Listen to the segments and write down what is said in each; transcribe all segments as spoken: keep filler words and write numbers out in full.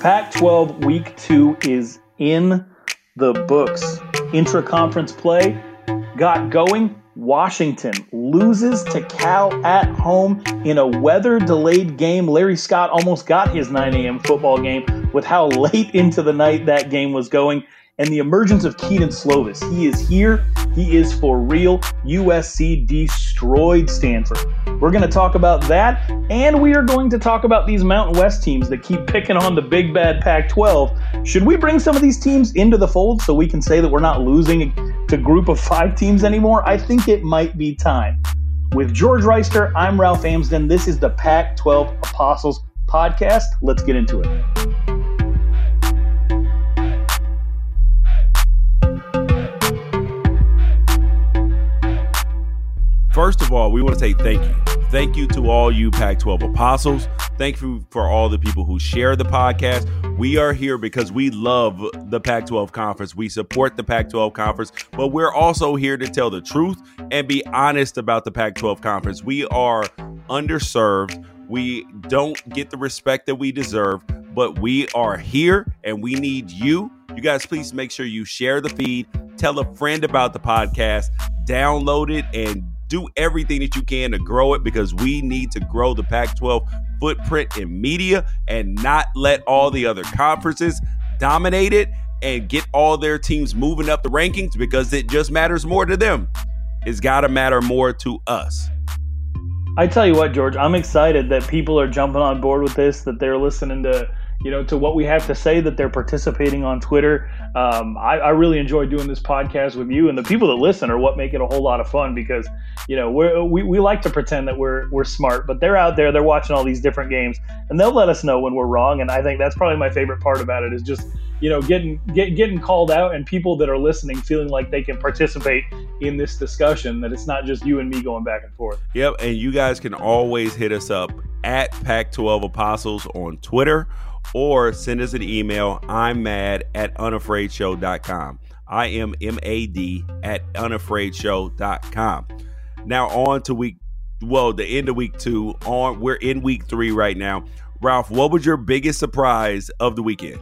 Pac twelve Week two is in the books. Intra-conference play got going. Washington loses to Cal at home in a weather-delayed game. Larry Scott almost got his nine a.m. football game with how late into the night that game was going. And the emergence of Kedon Slovis. He is here. He is for real. U S C destroyed Stanford. We're going to talk about that, and we are going to talk about these Mountain West teams that keep picking on the big bad Pac twelve. Should we bring some of these teams into the fold so we can say that we're not losing to group of five teams anymore? I think it might be time. With George Reister, I'm Ralph Amsden. This is the Pac twelve Apostles podcast. Let's get into it. First of all, we want to say thank you. Thank you to all you Pac twelve Apostles. Thank you for all the people who share the podcast. We are here because we love the Pac twelve Conference. We support the Pac twelve Conference, but we're also here to tell the truth and be honest about the Pac twelve Conference. We are underserved. We don't get the respect that we deserve, but we are here and we need you. You guys, please make sure you share the feed, tell a friend about the podcast, download it, and do everything that you can to grow it, because we need to grow the Pac twelve footprint in media and not let all the other conferences dominate it and get all their teams moving up the rankings, because it just matters more to them. It's got to matter more to us. I tell you what, George, I'm excited that people are jumping on board with this, that they're listening to, you know, to what we have to say, that they're participating on Twitter. Um, I, I really enjoy doing this podcast with you, and the people that listen are what make it a whole lot of fun, because, you know, we're, we we like to pretend that we're we're smart, but they're out there, they're watching all these different games, and they'll let us know when we're wrong. And I think that's probably my favorite part about it, is just, you know, getting get, getting called out and people that are listening feeling like they can participate in this discussion, that it's not just you and me going back and forth. Yep, and you guys can always hit us up at Pac twelve Apostles on Twitter, or send us an email. I'm mad at unafraid show dot com. I am M A D at unafraid show dot com. Now on to week, well, the end of week two. On, we're in week three right now. Ralph, what was your biggest surprise of the weekend?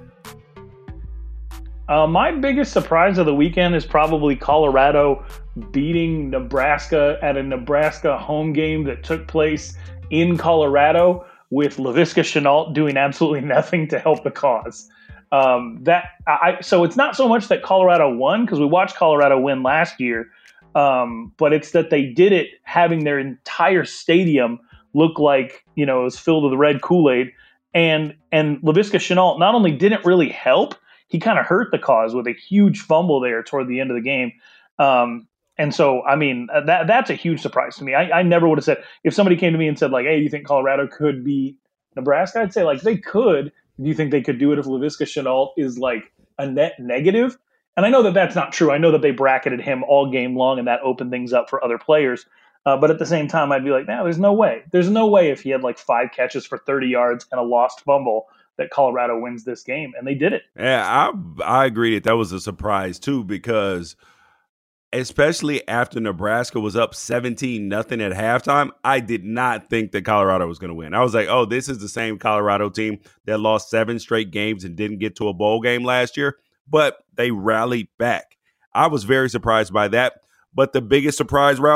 Uh, my biggest surprise of the weekend is probably Colorado beating Nebraska at a Nebraska home game that took place in Colorado, with Laviska Shenault doing absolutely nothing to help the cause. Um, that I so it's not so much that Colorado won, because we watched Colorado win last year, um, but it's that they did it having their entire stadium look like, you know, it was filled with red Kool-Aid, and and Laviska Shenault not only didn't really help, he kind of hurt the cause with a huge fumble there toward the end of the game. Um, And so, I mean, that that's a huge surprise to me. I, I never would have said, if somebody came to me and said, like, hey, do you think Colorado could beat Nebraska? I'd say, like, they could. Do you think they could do it if Laviska Shenault is, like, a net negative? And I know that that's not true. I know that they bracketed him all game long, and that opened things up for other players. Uh, but at the same time, I'd be like, no, there's no way. There's no way if he had, like, five catches for thirty yards and a lost fumble that Colorado wins this game. And they did it. Yeah, I I agree that that was a surprise, too, because – especially after Nebraska was up seventeen nothing at halftime, I did not think that Colorado was going to win. I was like, oh, this is the same Colorado team that lost seven straight games and didn't get to a bowl game last year, but they rallied back. I was very surprised by that. But the biggest surprise, Ralph,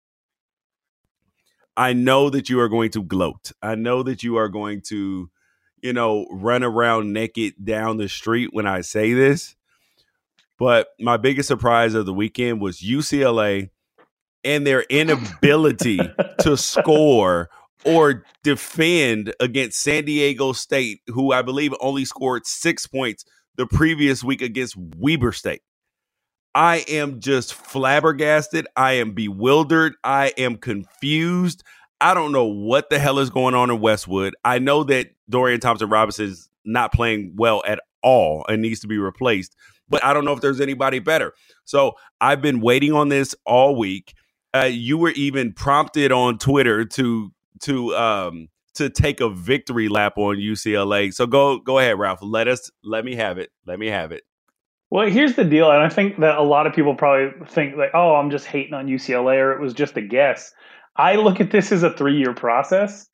I know that you are going to gloat. I know that you are going to, you know, run around naked down the street when I say this. But my biggest surprise of the weekend was U C L A and their inability to score or defend against San Diego State, who I believe only scored six points the previous week against Weber State. I am just flabbergasted. I am bewildered. I am confused. I don't know what the hell is going on in Westwood. I know that Dorian Thompson-Robinson is not playing well at all and needs to be replaced, but I don't know if there's anybody better. So I've been waiting on this all week. Uh, you were even prompted on Twitter to to um, to take a victory lap on U C L A. So go go ahead, Ralph. Let us let me have it. Let me have it. Well, here's the deal, and I think that a lot of people probably think like, oh, I'm just hating on U C L A, or it was just a guess. I look at this as a three-year process.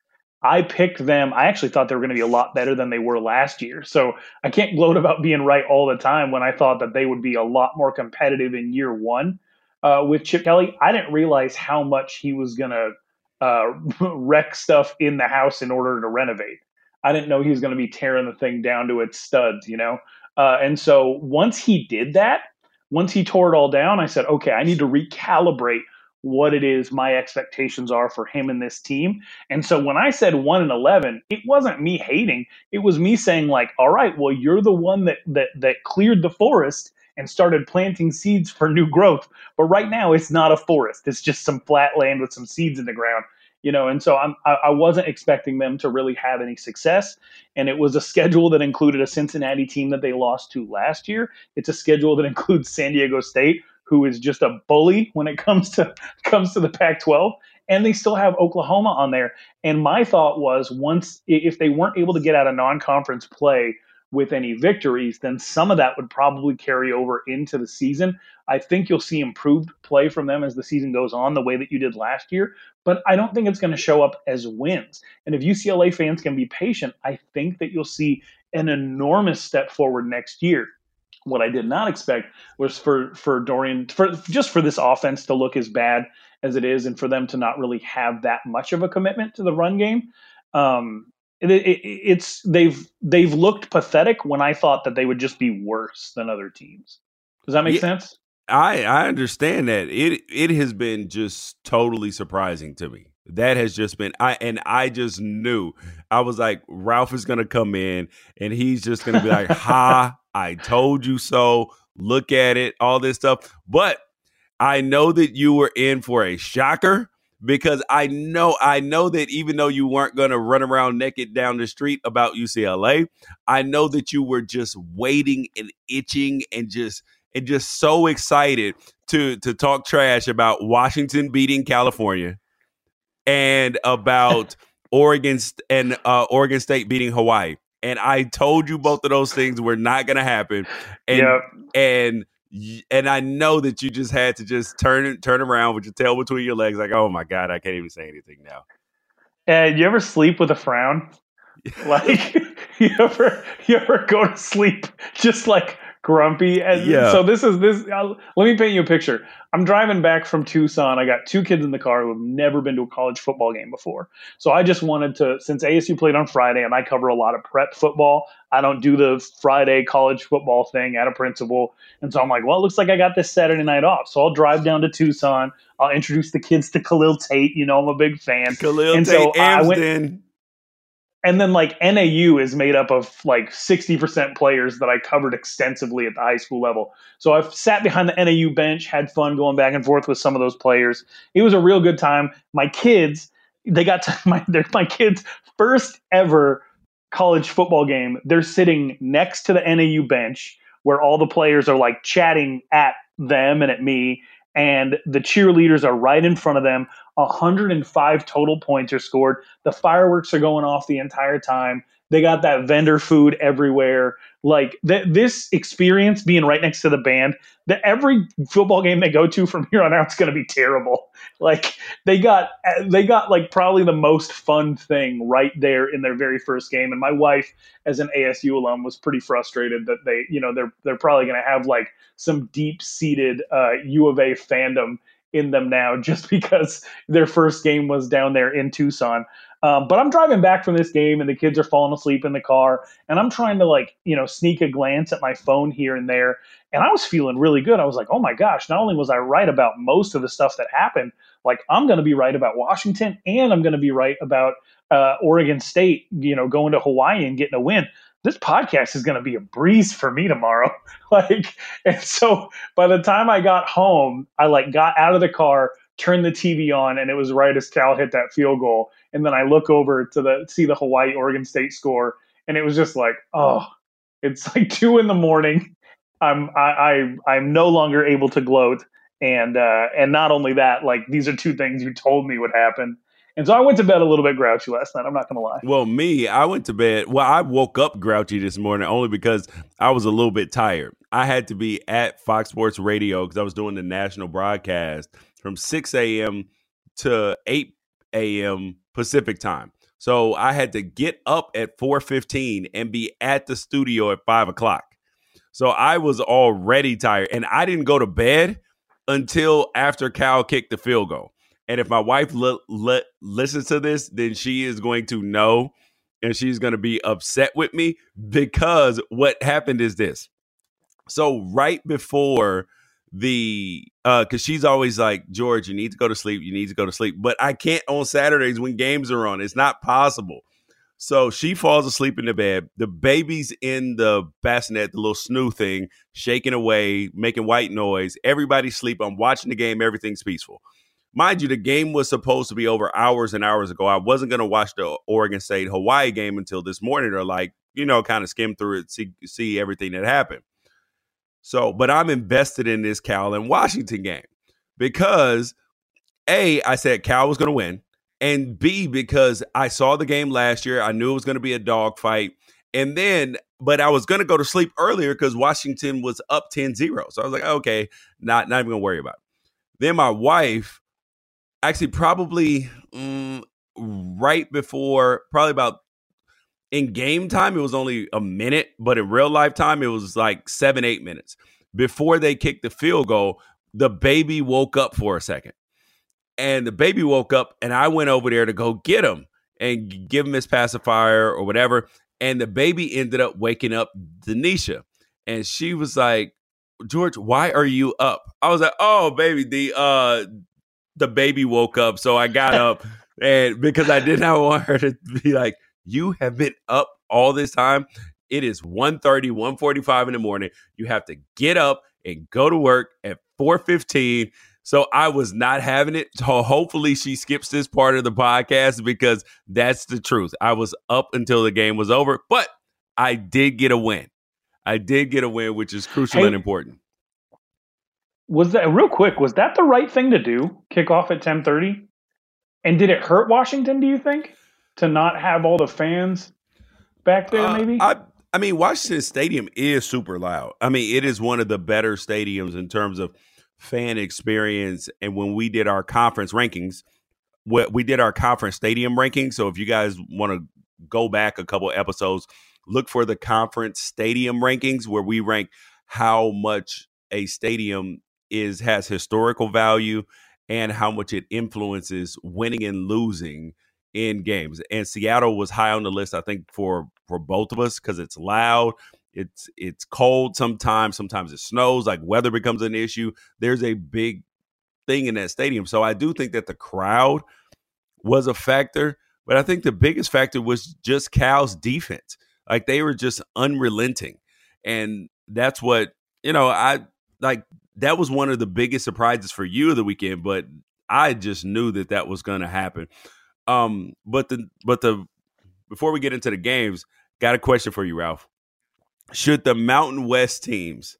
I picked them. I actually thought they were going to be a lot better than they were last year. So I can't gloat about being right all the time when I thought that they would be a lot more competitive in year one uh, with Chip Kelly. I didn't realize how much he was going to uh, wreck stuff in the house in order to renovate. I didn't know he was going to be tearing the thing down to its studs, you know? Uh, and so once he did that, once he tore it all down, I said, okay, I need to recalibrate what it is my expectations are for him and this team. And so when I said one and eleven, it wasn't me hating. It was me saying like, all right, well, you're the one that that that cleared the forest and started planting seeds for new growth. But right now it's not a forest. It's just some flat land with some seeds in the ground. You know, and so I'm, I, I wasn't expecting them to really have any success. And it was a schedule that included a Cincinnati team that they lost to last year. It's a schedule that includes San Diego State, who is just a bully when it comes to comes to the Pac twelve, and they still have Oklahoma on there. And my thought was, once if they weren't able to get out of non-conference play with any victories, then some of that would probably carry over into the season. I think you'll see improved play from them as the season goes on, the way that you did last year. But I don't think it's going to show up as wins. And if U C L A fans can be patient, I think that you'll see an enormous step forward next year. What I did not expect was for for Dorian, for just for this offense to look as bad as it is, and for them to not really have that much of a commitment to the run game. Um, it, it, it's they've they've looked pathetic when I thought that they would just be worse than other teams. Does that make yeah, sense? I I understand that. It it has been just totally surprising to me. That has just been I and I just knew. I was like, Ralph is gonna come in and he's just gonna be like, ha, I told you so. Look at it, all this stuff. But I know that you were in for a shocker, because I know I know that even though you weren't gonna run around naked down the street about U C L A, I know that you were just waiting and itching and just and just so excited to to talk trash about Washington beating California and about Oregon and uh, Oregon State beating Hawaii. And I told you both of those things were not going to happen. And yep. and and I know that you just had to just turn turn around with your tail between your legs, like, oh my God, I can't even say anything now. And you ever sleep with a frown? Like you ever you ever go to sleep just like grumpy? And yeah. So this is this. I'll, let me paint you a picture. I'm driving back from Tucson. I got two kids in the car who have never been to a college football game before. So I just wanted to, since A S U played on Friday and I cover a lot of prep football, I don't do the Friday college football thing at a principal. And so I'm like, well, it looks like I got this Saturday night off. So I'll drive down to Tucson. I'll introduce the kids to Khalil Tate. You know, I'm a big fan. Khalil and Tate, so I went. Amsden. And then like N A U is made up of like sixty percent players that I covered extensively at the high school level. So I've sat behind the N A U bench, had fun going back and forth with some of those players. It was a real good time. My kids, they got to my, they're my kids' first ever college football game. They're sitting next to the N A U bench where all the players are like chatting at them and at me. And the cheerleaders are right in front of them. one hundred five total points are scored. The fireworks are going off the entire time. They got that vendor food everywhere. Like th- this experience being right next to the band, that every football game they go to from here on out is going to be terrible. Like they got, they got like probably the most fun thing right there in their very first game. And my wife, as an A S U alum, was pretty frustrated that they, you know, they're they're probably going to have like some deep seated uh, U of A fandom in them now, just because their first game was down there in Tucson. Um, but I'm driving back from this game and the kids are falling asleep in the car, and I'm trying to like, you know, sneak a glance at my phone here and there. And I was feeling really good. I was like, oh my gosh, not only was I right about most of the stuff that happened, like I'm going to be right about Washington, and I'm going to be right about uh, Oregon State, you know, going to Hawaii and getting a win. This podcast is going to be a breeze for me tomorrow. Like, and so by the time I got home, I like got out of the car, turned the T V on, and it was right as Cal hit that field goal. And then I look over to the see the Hawaii Oregon State score, and it was just like, oh, it's like two in the morning. I'm I, I I'm no longer able to gloat, and uh, and not only that, like these are two things you told me would happen. And so I went to bed a little bit grouchy last night. I'm not going to lie. Well, me, I went to bed. Well, I woke up grouchy this morning only because I was a little bit tired. I had to be at Fox Sports Radio because I was doing the national broadcast from six a.m. to eight a.m. Pacific time. So I had to get up at four fifteen and be at the studio at five o'clock. So I was already tired, and I didn't go to bed until after Cal kicked the field goal. And if my wife li- li- listens to this, then she is going to know, and she's going to be upset with me, because what happened is this. So right before the, uh, because she's always like, George, you need to go to sleep. You need to go to sleep. But I can't on Saturdays when games are on. It's not possible. So she falls asleep in the bed. The baby's in the bassinet, the little snoo thing, shaking away, making white noise. Everybody's asleep. I'm watching the game. Everything's peaceful. Mind you, the game was supposed to be over hours and hours ago. I wasn't going to watch the Oregon State Hawaii game until this morning, or like, you know, kind of skim through it, see, see everything that happened. So, but I'm invested in this Cal and Washington game because A, I said Cal was going to win. And B, because I saw the game last year. I knew it was going to be a dogfight. And then, but I was going to go to sleep earlier because Washington was up ten zero. So I was like, okay, not, not even going to worry about it. Then my wife, actually probably um, right before, probably about in game time, it was only a minute. But in real life time, it was like seven, eight minutes. Before they kicked the field goal, the baby woke up for a second. And the baby woke up, and I went over there to go get him and give him his pacifier or whatever. And the baby ended up waking up Denisha. And she was like, George, why are you up? I was like, oh, baby, the uh, the baby woke up. So I got up, and because I did not want her to be like, you have been up all this time. It is one thirty, one forty-five in the morning. You have to get up and go to work at four fifteen. So I was not having it. So hopefully she skips this part of the podcast because that's the truth. I was up until the game was over, but I did get a win. I did get a win, which is crucial hey, and important. Was that real quick? Was that the right thing to do? Kick off at ten thirty? And did it hurt Washington, do you think, to not have all the fans back there? Uh, maybe. I, I mean, Washington Stadium is super loud. I mean, it is one of the better stadiums in terms of fan experience. And when we did our conference rankings, we, we did our conference stadium rankings. So if you guys want to go back a couple episodes, look for the conference stadium rankings where we rank how much a stadium is has historical value and how much it influences winning and losing in games. And Seattle was high on the list, I think, for for both of us because it's loud. It's it's cold sometimes. Sometimes it snows. Like weather becomes an issue. There's a big thing in that stadium. So I do think that the crowd was a factor. But I think the biggest factor was just Cal's defense. Like they were just unrelenting. And that's what, you know, I like that was one of the biggest surprises for you of the weekend. But I just knew that that was going to happen. Um, but the but the before we get into the games, got a question for you, Ralph. Should the Mountain West teams,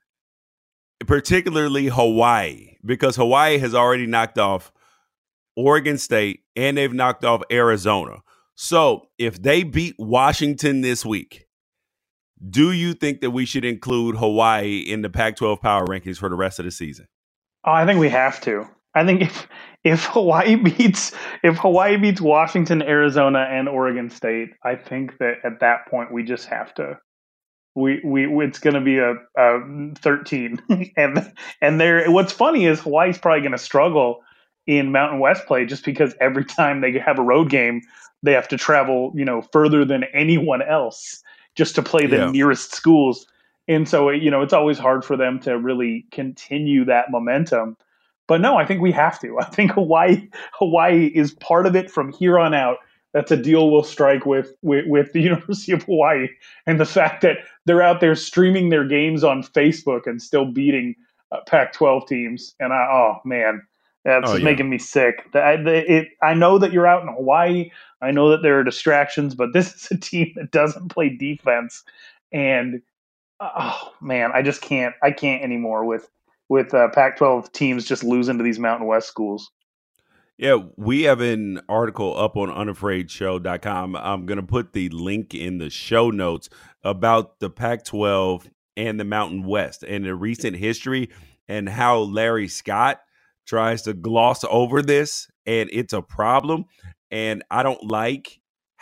particularly Hawaii, because Hawaii has already knocked off Oregon State and they've knocked off Arizona. So if they beat Washington this week, do you think that we should include Hawaii in the Pac twelve power rankings for the rest of the season? Oh, I think we have to. I think if if Hawaii beats if Hawaii beats Washington, Arizona, and Oregon State, I think that at that point we just have to. We we it's going to be a, a thirteen, and and there. What's funny is Hawaii's probably going to struggle in Mountain West play just because every time they have a road game, they have to travel, you know, further than anyone else just to play the yeah. nearest schools, and so you know it's always hard for them to really continue that momentum. But no, I think we have to. I think Hawaii Hawaii is part of it from here on out. That's a deal we'll strike with, with with the University of Hawaii, and the fact that they're out there streaming their games on Facebook and still beating uh, Pac twelve teams. And I, oh man, that's oh, yeah. making me sick. I, it, I know that you're out in Hawaii. I know that there are distractions, but this is a team that doesn't play defense. And oh man, I just can't. I can't anymore with with uh, Pac twelve teams just losing to these Mountain West schools. Yeah, we have an article up on unafraid show dot com. I'm going to put the link in the show notes about the Pac twelve and the Mountain West and the recent history and how Larry Scott tries to gloss over this. And it's a problem. And I don't like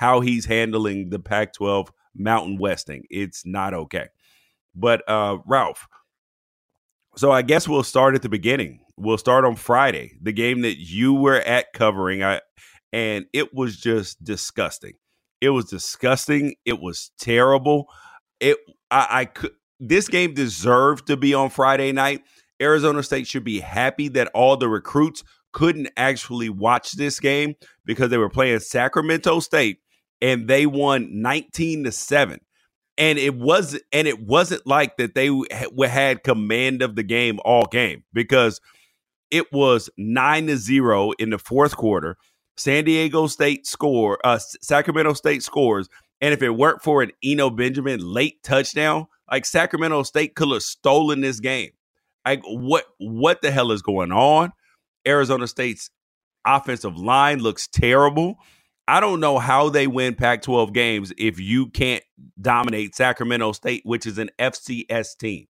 how he's handling the Pac twelve Mountain Westing. It's not okay. But uh, Ralph, so I guess we'll start at the beginning. We'll start on Friday, the game that you were at covering, I, and it was just disgusting. It was disgusting. It was terrible. It I, I could. This game deserved to be on Friday night. Arizona State should be happy that all the recruits couldn't actually watch this game because they were playing Sacramento State and they won nineteen to seven. And it was and it wasn't like that they had command of the game all game, because it was nine to zero in the fourth quarter. San Diego State score, uh, Sacramento State scores, and if it weren't for an Eno Benjamin late touchdown, like Sacramento State could have stolen this game. Like what? What the hell is going on? Arizona State's offensive line looks terrible. I don't know how they win Pac twelve games if you can't dominate Sacramento State, which is an F C S team.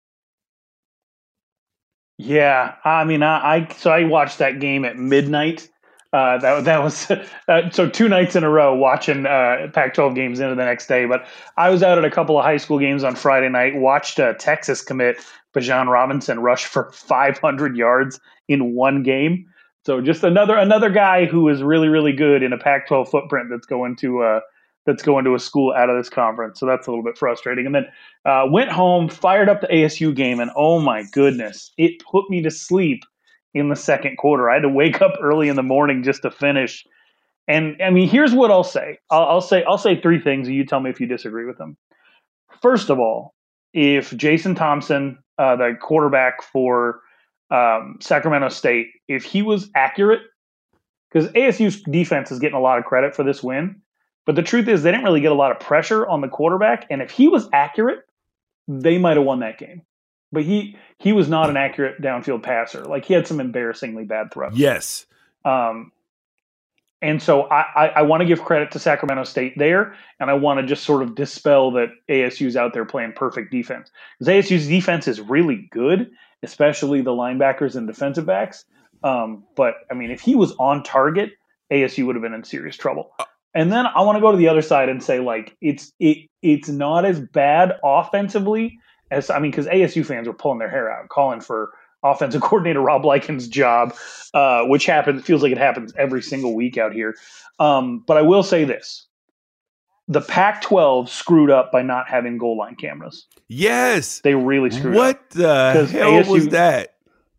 Yeah, I mean, I, I so I watched that game at midnight. Uh, that that was uh, so two nights in a row watching uh, Pac twelve games into the next day. But I was out at a couple of high school games on Friday night. Watched uh, Texas commit Bijan Robinson rush for five hundred yards in one game. So just another another guy who is really really good in a Pac twelve footprint that's going to uh, that's going to a school out of this conference. So that's a little bit frustrating. And then uh, went home, fired up the A S U game, and oh my goodness, it put me to sleep in the second quarter. I had to wake up early in the morning just to finish. And I mean, here's what I'll say. I'll, I'll say I'll say three things, and you tell me if you disagree with them. First of all, if Jason Thompson, uh, the quarterback for um, Sacramento State, if he was accurate, because A S U's defense is getting a lot of credit for this win, but the truth is they didn't really get a lot of pressure on the quarterback. And if he was accurate, they might have won that game. But he he was not an accurate downfield passer. Like, he had some embarrassingly bad throws. Yes. Um, and so I, I, I want to give credit to Sacramento State there, and I want to just sort of dispel that A S U's out there playing perfect defense. Because A S U's defense is really good, especially the linebackers and defensive backs. Um, but, I mean, if he was on target, A S U would have been in serious trouble. And then I want to go to the other side and say, like, it's it it's not as bad offensively as, I mean, because A S U fans were pulling their hair out, calling for offensive coordinator Rob Likens' job, uh, which happens, feels like it happens every single week out here. Um, but I will say this. The Pac twelve screwed up by not having goal line cameras. Yes. They really screwed what up. What the hell A S U, was that?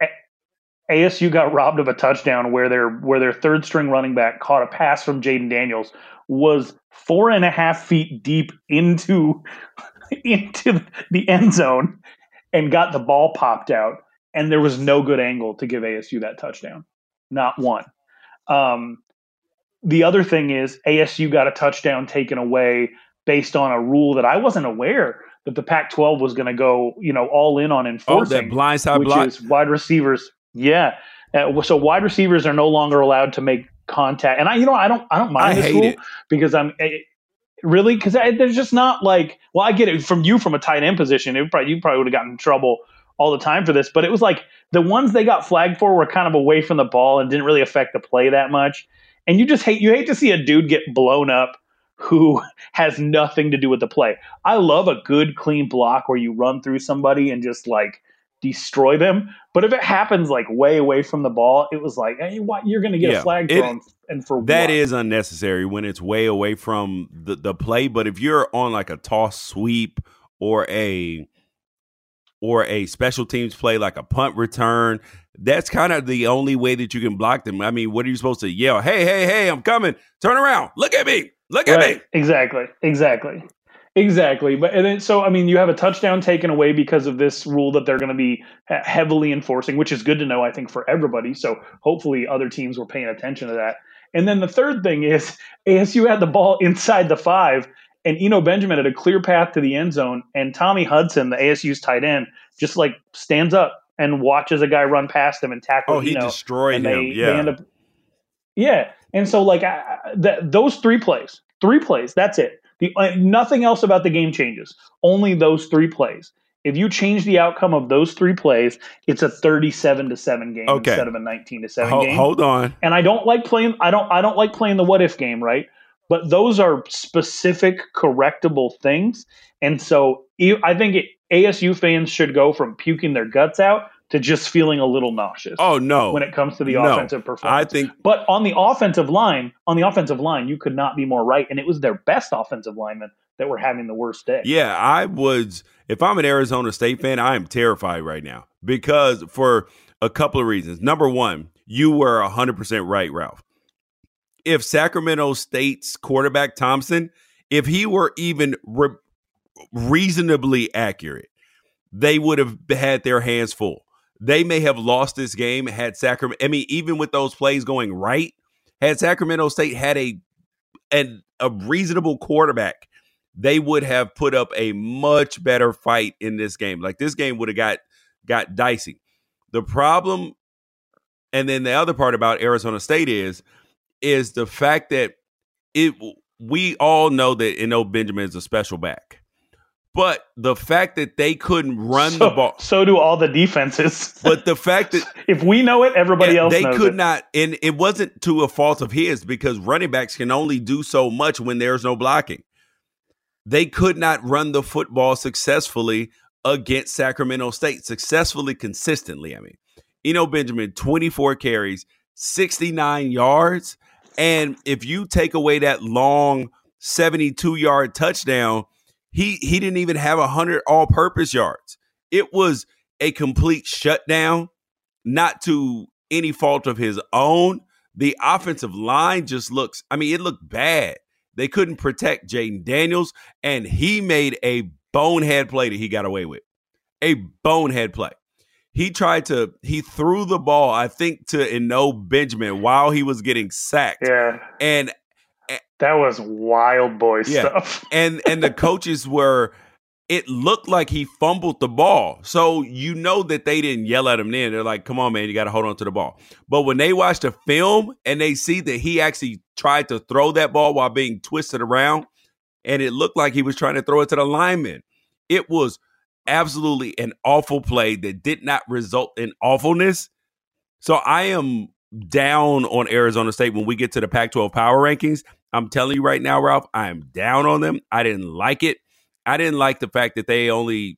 A S U got robbed of a touchdown where their where their third string running back caught a pass from Jaden Daniels, was four and a half feet deep into into the end zone, and got the ball popped out, and there was no good angle to give A S U that touchdown. Not one. Um, the other thing is A S U got a touchdown taken away based on a rule that I wasn't aware that the Pac twelve was going to go, you know, all in on enforcing. Oh, that blindside which block. is wide receivers. Yeah. Uh, so wide receivers are no longer allowed to make contact. And I, you know, I don't, I don't mind I this hate rule it. because I'm it, really, because there's just not like, well, I get it from you from a tight end position. It probably, you probably would have gotten in trouble all the time for this, but it was like the ones they got flagged for were kind of away from the ball and didn't really affect the play that much. And you just hate, you hate to see a dude get blown up who has nothing to do with the play. I love a good, clean block where you run through somebody and just like destroy them. But if it happens like way away from the ball, it was like, hey, what, you're going to get yeah, a flag thrown. It, and for that what? is unnecessary when it's way away from the, the play. But if you're on like a toss sweep or a or a special teams play like a punt return, that's kind of the only way that you can block them. I mean, what are you supposed to yell? Hey, hey, hey, I'm coming. Turn around. Look at me. Look at right. me. Exactly. Exactly. Exactly. But and then, so, I mean, you have a touchdown taken away because of this rule that they're going to be heavily enforcing, which is good to know, I think, for everybody. So hopefully other teams were paying attention to that. And then the third thing is A S U had the ball inside the five, and Eno Benjamin had a clear path to the end zone. And Tommy Hudson, the A S U's tight end, just like stands up and watches a guy run past him and tackle. Oh, he Eno, destroyed and him. They, yeah. They end up, yeah. And so, like, I, th- those three plays, three plays, that's it. The, uh, nothing else about the game changes. Only those three plays. If you change the outcome of those three plays, it's a thirty-seven to seven game okay. instead of a nineteen to seven Ho- game. Hold on. And I don't like playing. I don't. I don't like playing the what if game, right? but those are specific correctable things. And so I think it, A S U fans should go from puking their guts out to just feeling a little nauseous. Oh no. When it comes to the no. offensive performance. I think But on the offensive line, on the offensive line, you could not be more right. And it was their best offensive linemen that were having the worst day. Yeah, I was if I'm an Arizona State fan, I am terrified right now because for a couple of reasons. Number one, you were one hundred percent right, Ralph. If Sacramento State's quarterback Thompson, if he were even re- reasonably accurate, they would have had their hands full. They may have lost this game had Sacramento. I mean, even with those plays going right, had Sacramento State had a an, a reasonable quarterback, they would have put up a much better fight in this game. Like this game would have got got dicey. The problem, and then the other part about Arizona State is, is the fact that it. We all know that Eno Benjamin is a special back. But the fact that they couldn't run so, the ball. So do all the defenses. But the fact that. If we know it, everybody else they knows could it. not. And it wasn't to a fault of his because running backs can only do so much when there's no blocking. They could not run the football successfully against Sacramento State. Successfully, consistently, I mean. Eno Benjamin, twenty-four carries, sixty-nine yards. And if you take away that long seventy-two-yard touchdown, He he didn't even have one hundred all-purpose yards. It was a complete shutdown, not to any fault of his own. The offensive line just looks, I mean, it looked bad. They couldn't protect Jaden Daniels, and he made a bonehead play that he got away with. A bonehead play. He tried to, he threw the ball, I think, to Eno Benjamin while he was getting sacked. Yeah. And that was wild boy yeah. stuff. and and the coaches were, it looked like he fumbled the ball. So you know that they didn't yell at him then. They're like, come on, man, you got to hold on to the ball. But when they watch the film and they see that he actually tried to throw that ball while being twisted around, and it looked like he was trying to throw it to the lineman, it was absolutely an awful play that did not result in awfulness. So I am down on Arizona State when we get to the Pac twelve power rankings. I'm telling you right now, Ralph, I am down on them. I didn't like it. I didn't like the fact that they only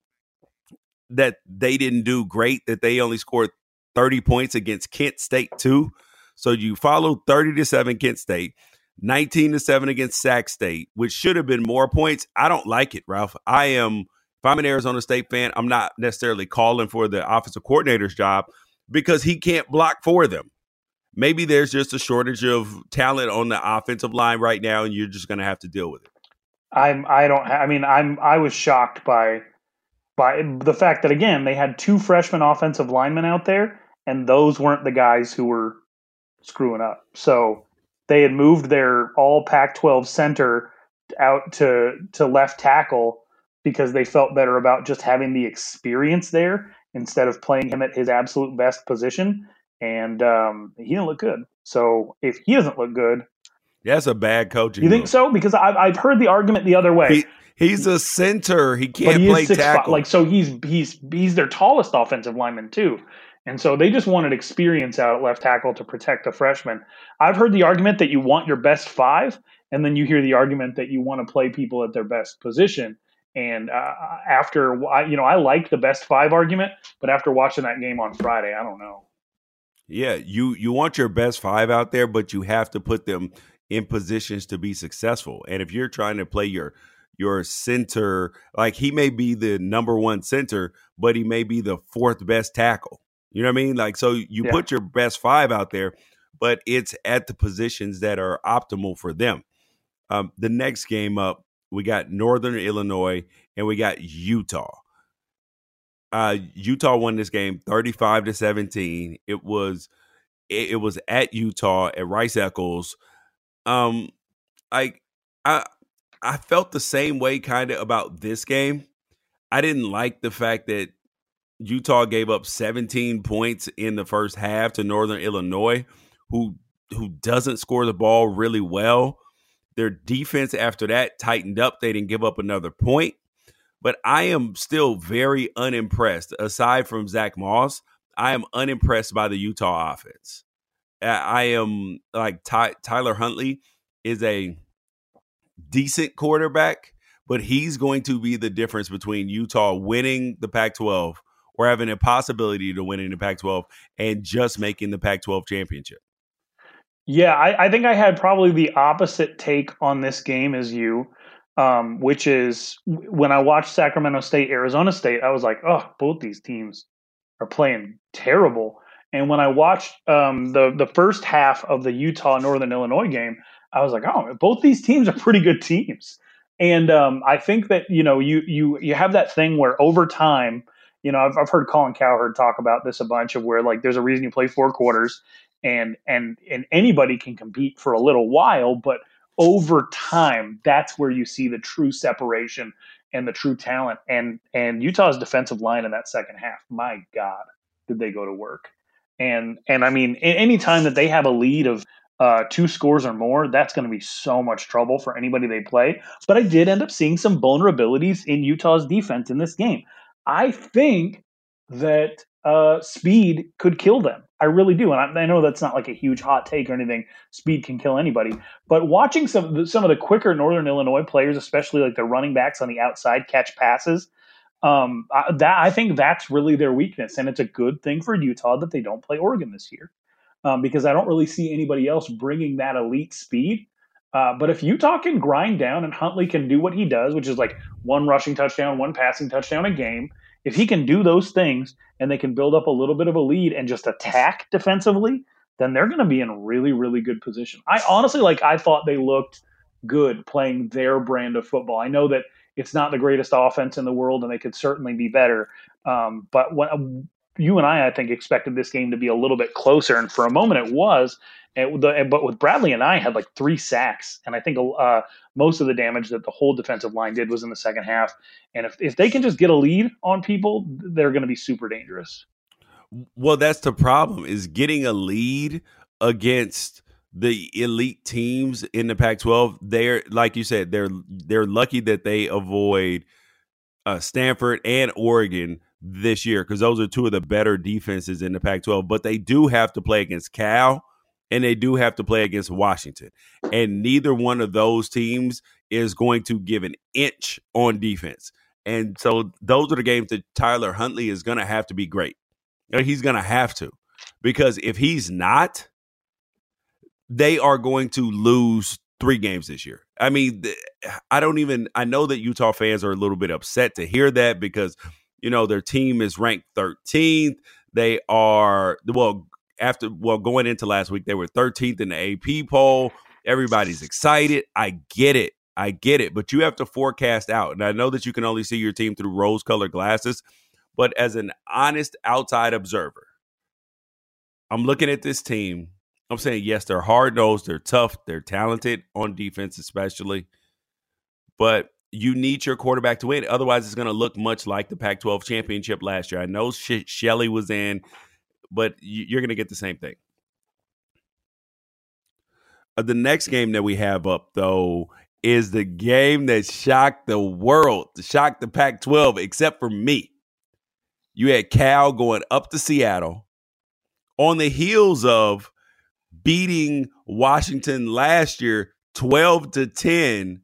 that they didn't do great, that they only scored thirty points against Kent State too. So you followed thirty to seven Kent State, nineteen to seven against Sac State, which should have been more points. I don't like it, Ralph. I am, if I'm an Arizona State fan, I'm not necessarily calling for the offensive coordinator's job because he can't block for them. Maybe there's just a shortage of talent on the offensive line right now, and you're just going to have to deal with it. I'm. I don't. I mean, I'm. I was shocked by by the fact that again they had two freshman offensive linemen out there, and those weren't the guys who were screwing up. So they had moved their all Pac twelve center out to to left tackle because they felt better about just having the experience there instead of playing him at his absolute best position. And um, he didn't look good. So if he doesn't look good, that's a bad coaching. You think move. so? Because I've I've heard the argument the other way. He, he's a center. He can't he play six, tackle. Five, like so, he's he's he's their tallest offensive lineman too. And so they just wanted experience out at left tackle to protect the freshman. I've heard the argument that you want your best five, and then you hear the argument that you want to play people at their best position. And uh, after you know, I like the best five argument, but after watching that game on Friday, I don't know. Yeah, you you want your best five out there, but you have to put them in positions to be successful. And if you're trying to play your your center, like he may be the number one center, but he may be the fourth best tackle. You know what I mean? Like, so you yeah. put your best five out there, but it's at the positions that are optimal for them. Um, the next game up, we got Northern Illinois and we got Utah. Uh, Utah won this game thirty-five to seventeen. It was it, it was at Utah at Rice Eccles. Um, I I I felt the same way kind of about this game. I didn't like the fact that Utah gave up seventeen points in the first half to Northern Illinois, who who doesn't score the ball really well. Their defense after that tightened up. They didn't give up another point. But I am still very unimpressed. Aside from Zach Moss, I am unimpressed by the Utah offense. I am like Ty, Tyler Huntley is a decent quarterback, but he's going to be the difference between Utah winning the Pac twelve or having a possibility to winning the Pac twelve and just making the Pac twelve championship. Yeah, I, I think I had probably the opposite take on this game as you, um, which is when I watched Sacramento State, Arizona State, I was like, oh, both these teams are playing terrible. And when I watched um, the the first half of the Utah Northern Illinois game, I was like, oh, both these teams are pretty good teams. And um, I think that you know you you you have that thing where over time, you know, I've I've heard Colin Cowherd talk about this a bunch of where like there's a reason you play four quarters, and and and anybody can compete for a little while, but over time, that's where you see the true separation and the true talent. And and Utah's defensive line in that second half, my God, did they go to work? And and I mean, any time that they have a lead of uh, two scores or more, that's going to be so much trouble for anybody they play. But I did end up seeing some vulnerabilities in Utah's defense in this game. I think that uh, speed could kill them. I really do, and I, I know that's not like a huge hot take or anything. Speed can kill anybody, but watching some some of the quicker Northern Illinois players, especially like the running backs on the outside, catch passes, um, I, that I think that's really their weakness, and it's a good thing for Utah that they don't play Oregon this year, um, because I don't really see anybody else bringing that elite speed. Uh, but if Utah can grind down and Huntley can do what he does, which is like one rushing touchdown, one passing touchdown a game, if he can do those things and they can build up a little bit of a lead and just attack defensively, then they're going to be in a really, really good position. I honestly, like, I thought they looked good playing their brand of football. I know that it's not the greatest offense in the world and they could certainly be better. Um, but when, you and I, I think, expected this game to be a little bit closer. And for a moment it was. And the, but with Bradley and I had like three sacks. And I think uh, most of the damage that the whole defensive line did was in the second half. And if, if they can just get a lead on people, they're going to be super dangerous. Well, that's the problem, is getting a lead against the elite teams in the Pac twelve. They're, like you said, they're they're lucky that they avoid uh, Stanford and Oregon this year, because those are two of the better defenses in the Pac twelve. But they do have to play against Cal, and they do have to play against Washington. And neither one of those teams is going to give an inch on defense. And so those are the games that Tyler Huntley is going to have to be great. He's going to have to, because if he's not, they are going to lose three games this year. I mean, I don't even, I know that Utah fans are a little bit upset to hear that, because, you know, their team is ranked thirteenth. They are, well, after, well, going into last week, they were thirteenth in the A P poll. Everybody's excited. I get it. I get it. But you have to forecast out. And I know that you can only see your team through rose-colored glasses. But as an honest outside observer, I'm looking at this team. I'm saying, yes, they're hard-nosed. They're tough. They're talented on defense especially. But you need your quarterback to win. Otherwise, it's going to look much like the Pac twelve championship last year. I know Sh- Shelley was in, but you're going to get the same thing. Uh, the next game that we have up, though, is the game that shocked the world, shocked the Pac twelve, except for me. You had Cal going up to Seattle on the heels of beating Washington last year twelve to ten.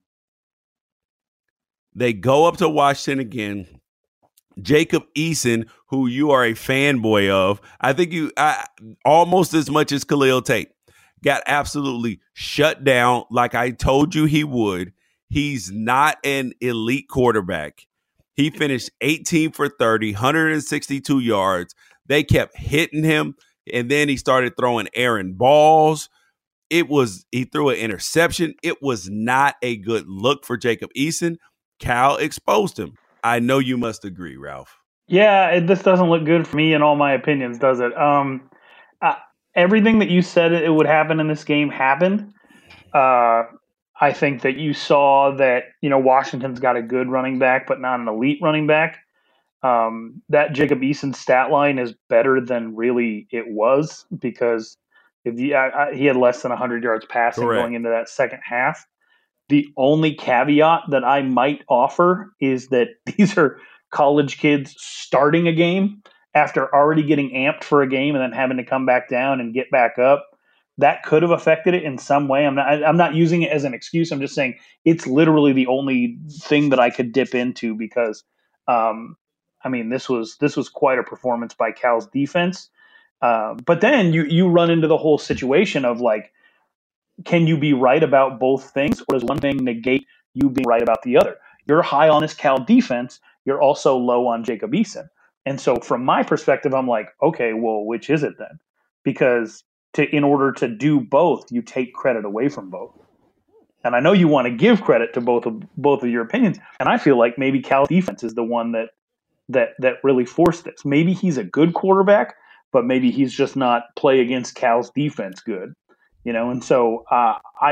They go up to Washington again. Jacob Eason, who you are a fanboy of, I think you I, almost as much as Khalil Tate, got absolutely shut down like I told you he would. He's not an elite quarterback. He finished eighteen for thirty, one hundred sixty-two yards. They kept hitting him, and then he started throwing errant balls. It was, he threw an interception. It was not a good look for Jacob Eason. Cal exposed him. I know you must agree, Ralph. Yeah, it, this doesn't look good for me in all my opinions, does it? Um, uh, everything that you said it would happen in this game happened. Uh, I think that you saw that, you know, Washington's got a good running back, but not an elite running back. Um, that Jacob Eason stat line is better than really it was, because if the, I, I, he had less than one hundred yards passing Correct. going into that second half. The only caveat that I might offer is that these are college kids starting a game after already getting amped for a game and then having to come back down and get back up. that could have affected it in some way. I'm not I'm not using it as an excuse. I'm just saying it's literally the only thing that I could dip into because um, I mean this was this was quite a performance by Cal's defense. Uh, but then you you run into the whole situation of like, can you be right about both things, or does one thing negate you being right about the other? You're high on this Cal defense. You're also low on Jacob Eason. And so from my perspective, I'm like, okay, well, which is it then? Because to in order to do both, you take credit away from both. And I know you want to give credit to both of both of your opinions. And I feel like maybe Cal defense is the one that that that really forced this. Maybe he's a good quarterback, but maybe he's just not play against Cal's defense good. You know, and so uh, I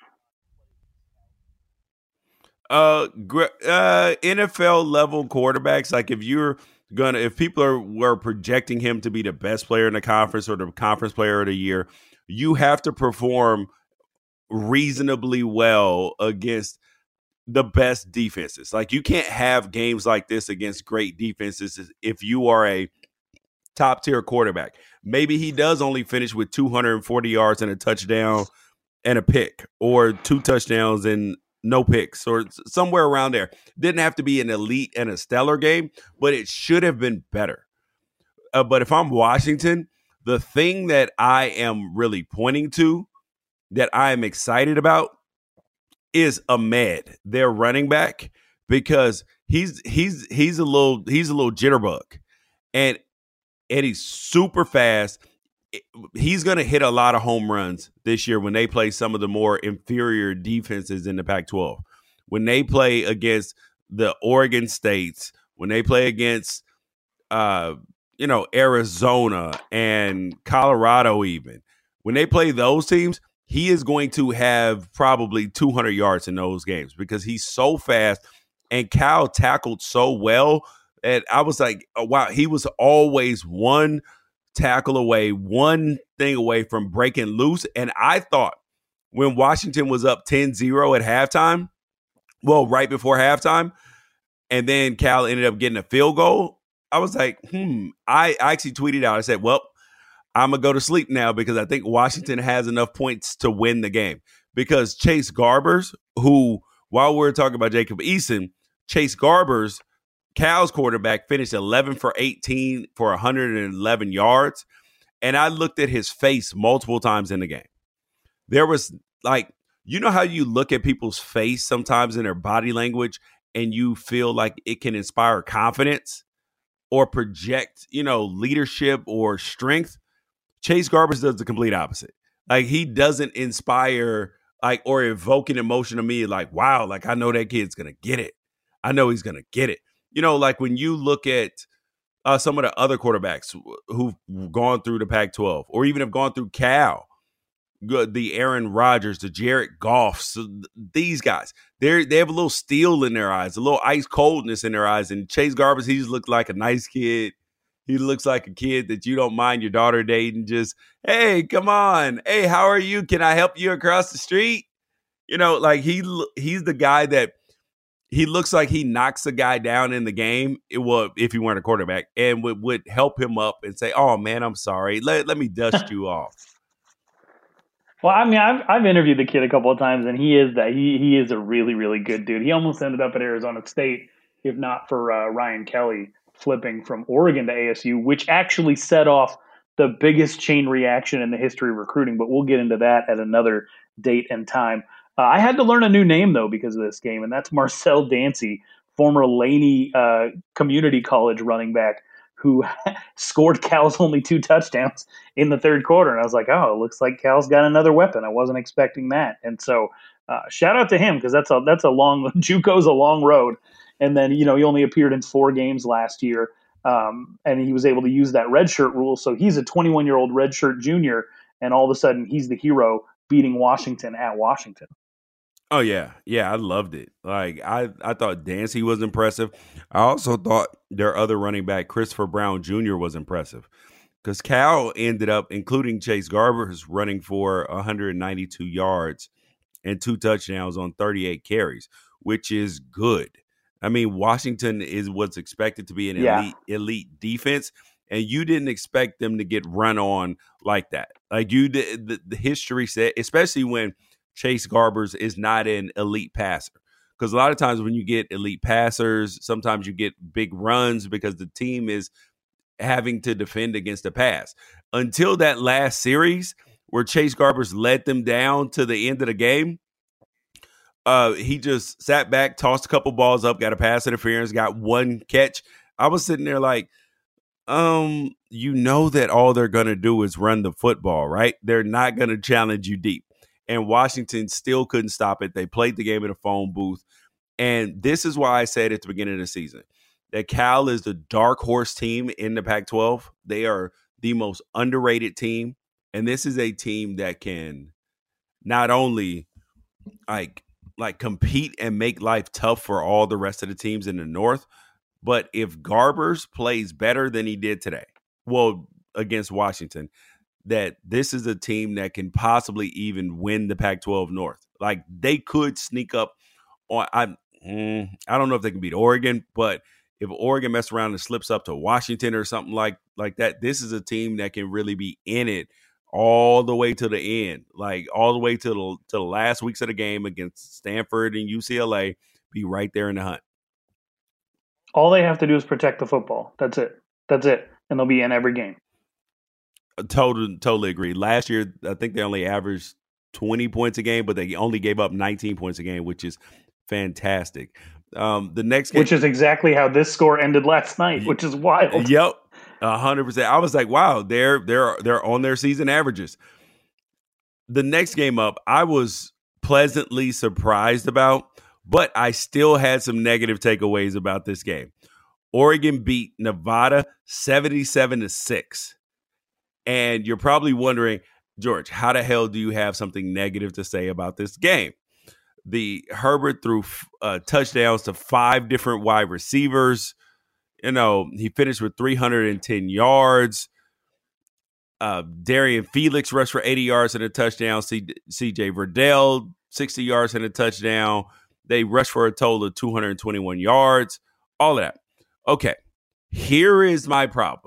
uh, uh, N F L level quarterbacks, like if you're gonna, if people are were projecting him to be the best player in the conference or the conference player of the year, you have to perform reasonably well against the best defenses. Like you can't have games like this against great defenses if you are a top tier quarterback. Maybe he does only finish with two hundred forty yards and a touchdown and a pick, or two touchdowns and no picks, or somewhere around there. Didn't have to be an elite and a stellar game, but it should have been better. Uh, but if I'm Washington, the thing that I am really pointing to that I am excited about is Ahmed, their running back, because he's he's he's a little he's a little jitterbug. And And he's super fast. He's going to hit a lot of home runs this year when they play some of the more inferior defenses in the Pac twelve. When they play against the Oregon States, when they play against, uh, you know, Arizona and Colorado even, when they play those teams, he is going to have probably two hundred yards in those games because he's so fast. And Cal tackled so well. And I was like, oh, wow, he was always one tackle away, one thing away from breaking loose. And I thought when Washington was up ten zero at halftime, well, right before halftime, and then Cal ended up getting a field goal, I was like, hmm, I, I actually tweeted out, I said, well, I'm going to go to sleep now because I think Washington has enough points to win the game. Because Chase Garbers, who, while we're talking about Jacob Eason, Chase Garbers, Cal's quarterback, finished eleven for eighteen for one hundred eleven yards. And I looked at his face multiple times in the game. There was like, you know how you look at people's face sometimes in their body language and you feel like it can inspire confidence or project, you know, leadership or strength? Chase Garbers does the complete opposite. Like he doesn't inspire like or evoke an emotion to me like, wow, like I know that kid's going to get it. I know he's going to get it. You know, like when you look at uh, some of the other quarterbacks who've gone through the Pac twelve or even have gone through Cal, the Aaron Rodgers, the Jared Goffs, these guys, they they have a little steel in their eyes, a little ice coldness in their eyes. And Chase Garbers, he just looked like a nice kid. He looks like a kid that you don't mind your daughter dating. Just, hey, come on. Hey, how are you? Can I help you across the street? You know, like he he's the guy that he looks like he knocks a guy down in the game. It would, if he weren't a quarterback, and would, would help him up and say, oh, man, I'm sorry. Let, let me dust you off. Well, I mean, I've I've interviewed the kid a couple of times, and he is that he he is a really really good dude. He almost ended up at Arizona State if not for uh, Ryan Kelly flipping from Oregon to A S U, which actually set off the biggest chain reaction in the history of recruiting. But we'll get into that at another date and time. Uh, I had to learn a new name though because of this game, and that's Marcel Dancy, former Laney uh, Community College running back, who scored Cal's only two touchdowns in the third quarter. And I was like, oh, it looks like Cal's got another weapon. I wasn't expecting that. And so uh, shout out to him because that's a that's a long – JUCO's a long road. And then, you know, he only appeared in four games last year, um, and he was able to use that redshirt rule. So he's a twenty-one-year-old redshirt junior, and all of a sudden he's the hero beating Washington at Washington. Oh, yeah. Yeah, I loved it. Like, I, I thought Dancy was impressive. I also thought their other running back, Christopher Brown Junior, was impressive because Cal ended up, including Chase Garbers, running for one hundred ninety-two yards and two touchdowns on thirty-eight carries, which is good. I mean, Washington is what's expected to be an yeah. elite elite defense. and you didn't expect them to get run on like that. Like you, did, the, the history said, especially when Chase Garbers is not an elite passer. Because a lot of times when you get elite passers, sometimes you get big runs because the team is having to defend against the pass. Until that last series where Chase Garbers led them down to the end of the game, uh, he just sat back, tossed a couple balls up, got a pass interference, got one catch. I was sitting there like, um, you know that all they're going to do is run the football, right? They're not going to challenge you deep. And Washington still couldn't stop it. They played the game in a phone booth. And this is why I said at the beginning of the season that Cal is the dark horse team in the Pac twelve. They are the most underrated team. And this is a team that can not only like like compete and make life tough for all the rest of the teams in the North, but if Garbers plays better than he did today, well, against Washington, that this is a team that can possibly even win the Pac twelve North. Like they could sneak up on. I mm, I don't know if they can beat Oregon, but if Oregon mess around and slips up to Washington or something like like that, this is a team that can really be in it all the way to the end, like all the way to the to the last weeks of the game against Stanford and U C L A. Be right there in the hunt. All they have to do is protect the football. That's it. That's it, and they'll be in every game. Totally, totally agree. Last year, I think they only averaged twenty points a game, but they only gave up nineteen points a game, which is fantastic. Um, the next game, which is exactly how this score ended last night, which is wild. Yep, a hundred percent. I was like, wow, they're they're they're on their season averages. The next game up, I was pleasantly surprised about, but I still had some negative takeaways about this game. Oregon beat Nevada seventy-seven to six. And you're probably wondering, George, how the hell do you have something negative to say about this game? The Herbert threw uh, touchdowns to five different wide receivers. You know, he finished with three hundred ten yards. Uh, Darian Felix rushed for eighty yards and a touchdown. C- C.J. Verdell, sixty yards and a touchdown. They rushed for a total of two hundred twenty-one yards. All of that. Okay, here is my problem.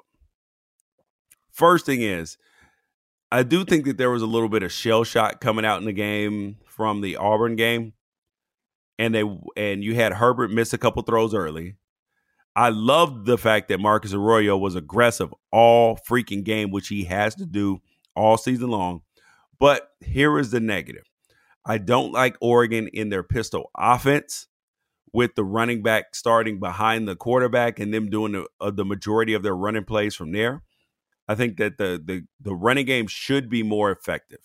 First thing is, I do think that there was a little bit of shell shock coming out in the game from the Auburn game, and they and you had Herbert miss a couple throws early. I loved the fact that Marcus Arroyo was aggressive all freaking game, which he has to do all season long. But here is the negative. I don't like Oregon in their pistol offense with the running back starting behind the quarterback and them doing the, uh, the majority of their running plays from there. I think that the, the the running game should be more effective.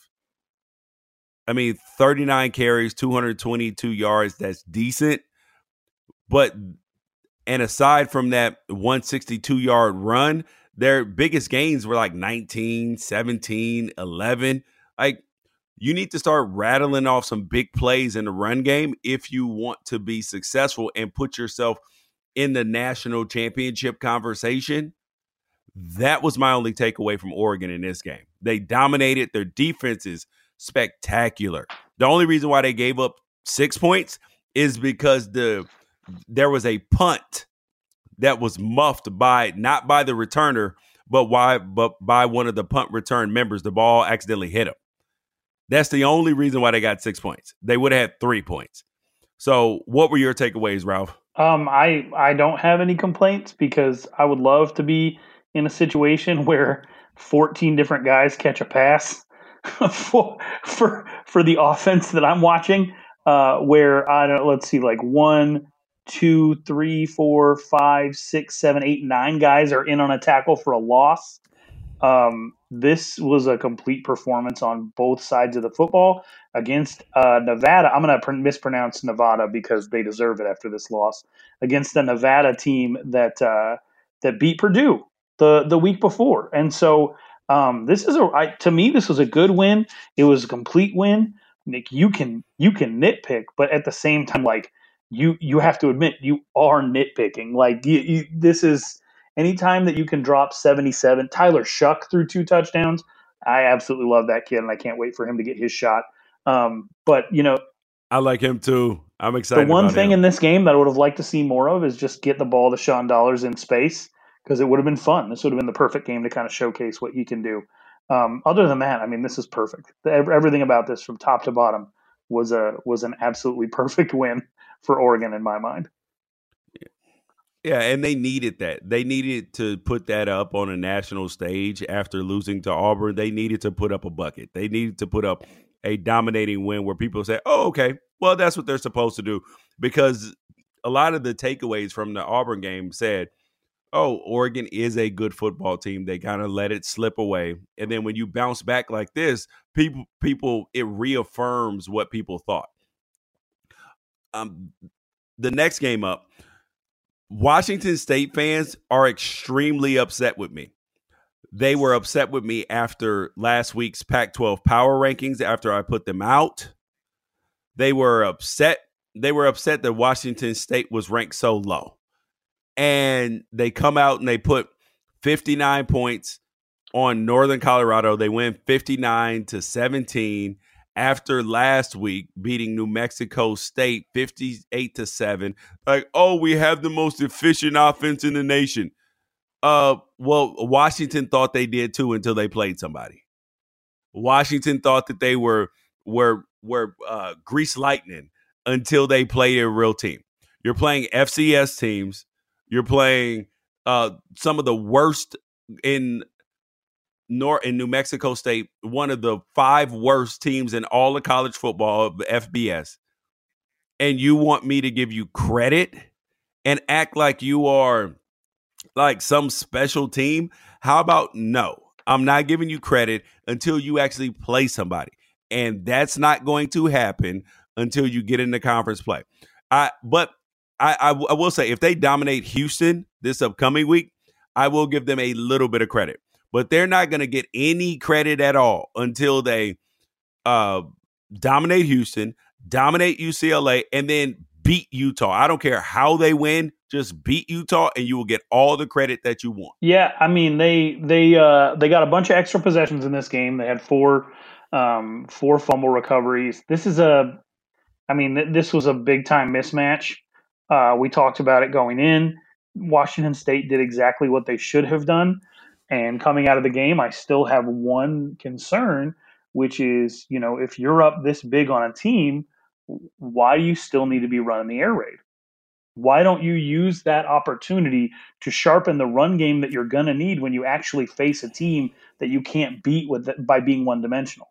I mean, thirty-nine carries, two hundred twenty-two yards, that's decent. But, and aside from that one hundred sixty-two yard run, their biggest gains were like nineteen, seventeen, eleven. Like, you need to start rattling off some big plays in the run game if you want to be successful and put yourself in the national championship conversation. That was my only takeaway from Oregon in this game. They dominated. Their defense is spectacular. The only reason why they gave up six points is because the there was a punt that was muffed by, not by the returner, but why but by one of the punt return members. The ball accidentally hit him. That's the only reason why they got six points. They would have had three points. So what were your takeaways, Ralph? Um, I I don't have any complaints because I would love to be in a situation where fourteen different guys catch a pass for for for the offense that I'm watching. Uh, where I don't let's see, like one, two, three, four, five, six, seven, eight, nine guys are in on a tackle for a loss. Um, this was a complete performance on both sides of the football against uh, Nevada. I'm going to pr- mispronounce Nevada because they deserve it after this loss against the Nevada team that uh, that beat Purdue the the week before. And so um, this is a I, to me this was a good win. It was a complete win. Nick, you can you can nitpick, but at the same time, like you you have to admit you are nitpicking. Like you, you, this is. Anytime that you can drop seventy-seven, Tyler Shuck threw two touchdowns. I absolutely love that kid, and I can't wait for him to get his shot. Um, but, you know, I like him too. I'm excited. The one about thing him. in this game that I would have liked to see more of is just get the ball to Sean Dollars in space because it would have been fun. This would have been the perfect game to kind of showcase what he can do. Um, other than that, I mean, this is perfect. Everything about this, from top to bottom, was a was an absolutely perfect win for Oregon in my mind. Yeah, and they needed that. They needed to put that up on a national stage after losing to Auburn. They needed to put up a bucket. They needed to put up a dominating win where people say, oh, okay, well, that's what they're supposed to do. Because a lot of the takeaways from the Auburn game said, oh, Oregon is a good football team. They kind of let it slip away. And then when you bounce back like this, people, people, it reaffirms what people thought. Um, the next game up, Washington State fans are extremely upset with me. They were upset with me after last week's Pac twelve power rankings, after I put them out. They were upset. They were upset that Washington State was ranked so low. And they come out and they put fifty-nine points on Northern Colorado. They win fifty-nine to seventeen. After last week beating New Mexico State fifty-eight to seven, like, oh, we have the most efficient offense in the nation. Uh, well, Washington thought they did too until they played somebody. Washington thought that they were were were uh, grease lightning until they played a real team. You're playing F C S teams. You're playing uh, some of the worst in. Nor in New Mexico State, one of the five worst teams in all of college football of the F B S. And you want me to give you credit and act like you are like some special team? How about no? I'm not giving you credit until you actually play somebody. And that's not going to happen until you get into conference play. I but I, I, I will say, if they dominate Houston this upcoming week, I will give them a little bit of credit. But they're not going to get any credit at all until they uh, dominate Houston, dominate U C L A, and then beat Utah. I don't care how they win, just beat Utah, and you will get all the credit that you want. Yeah, I mean, they they uh, they got a bunch of extra possessions in this game. They had four um, four fumble recoveries. This is a, I mean, th- this was a big time mismatch. Uh, we talked about it going in. Washington State did exactly what they should have done. And coming out of the game, I still have one concern, which is, you know, if you're up this big on a team, why do you still need to be running the air raid? Why don't you use that opportunity to sharpen the run game that you're going to need when you actually face a team that you can't beat with by being one dimensional?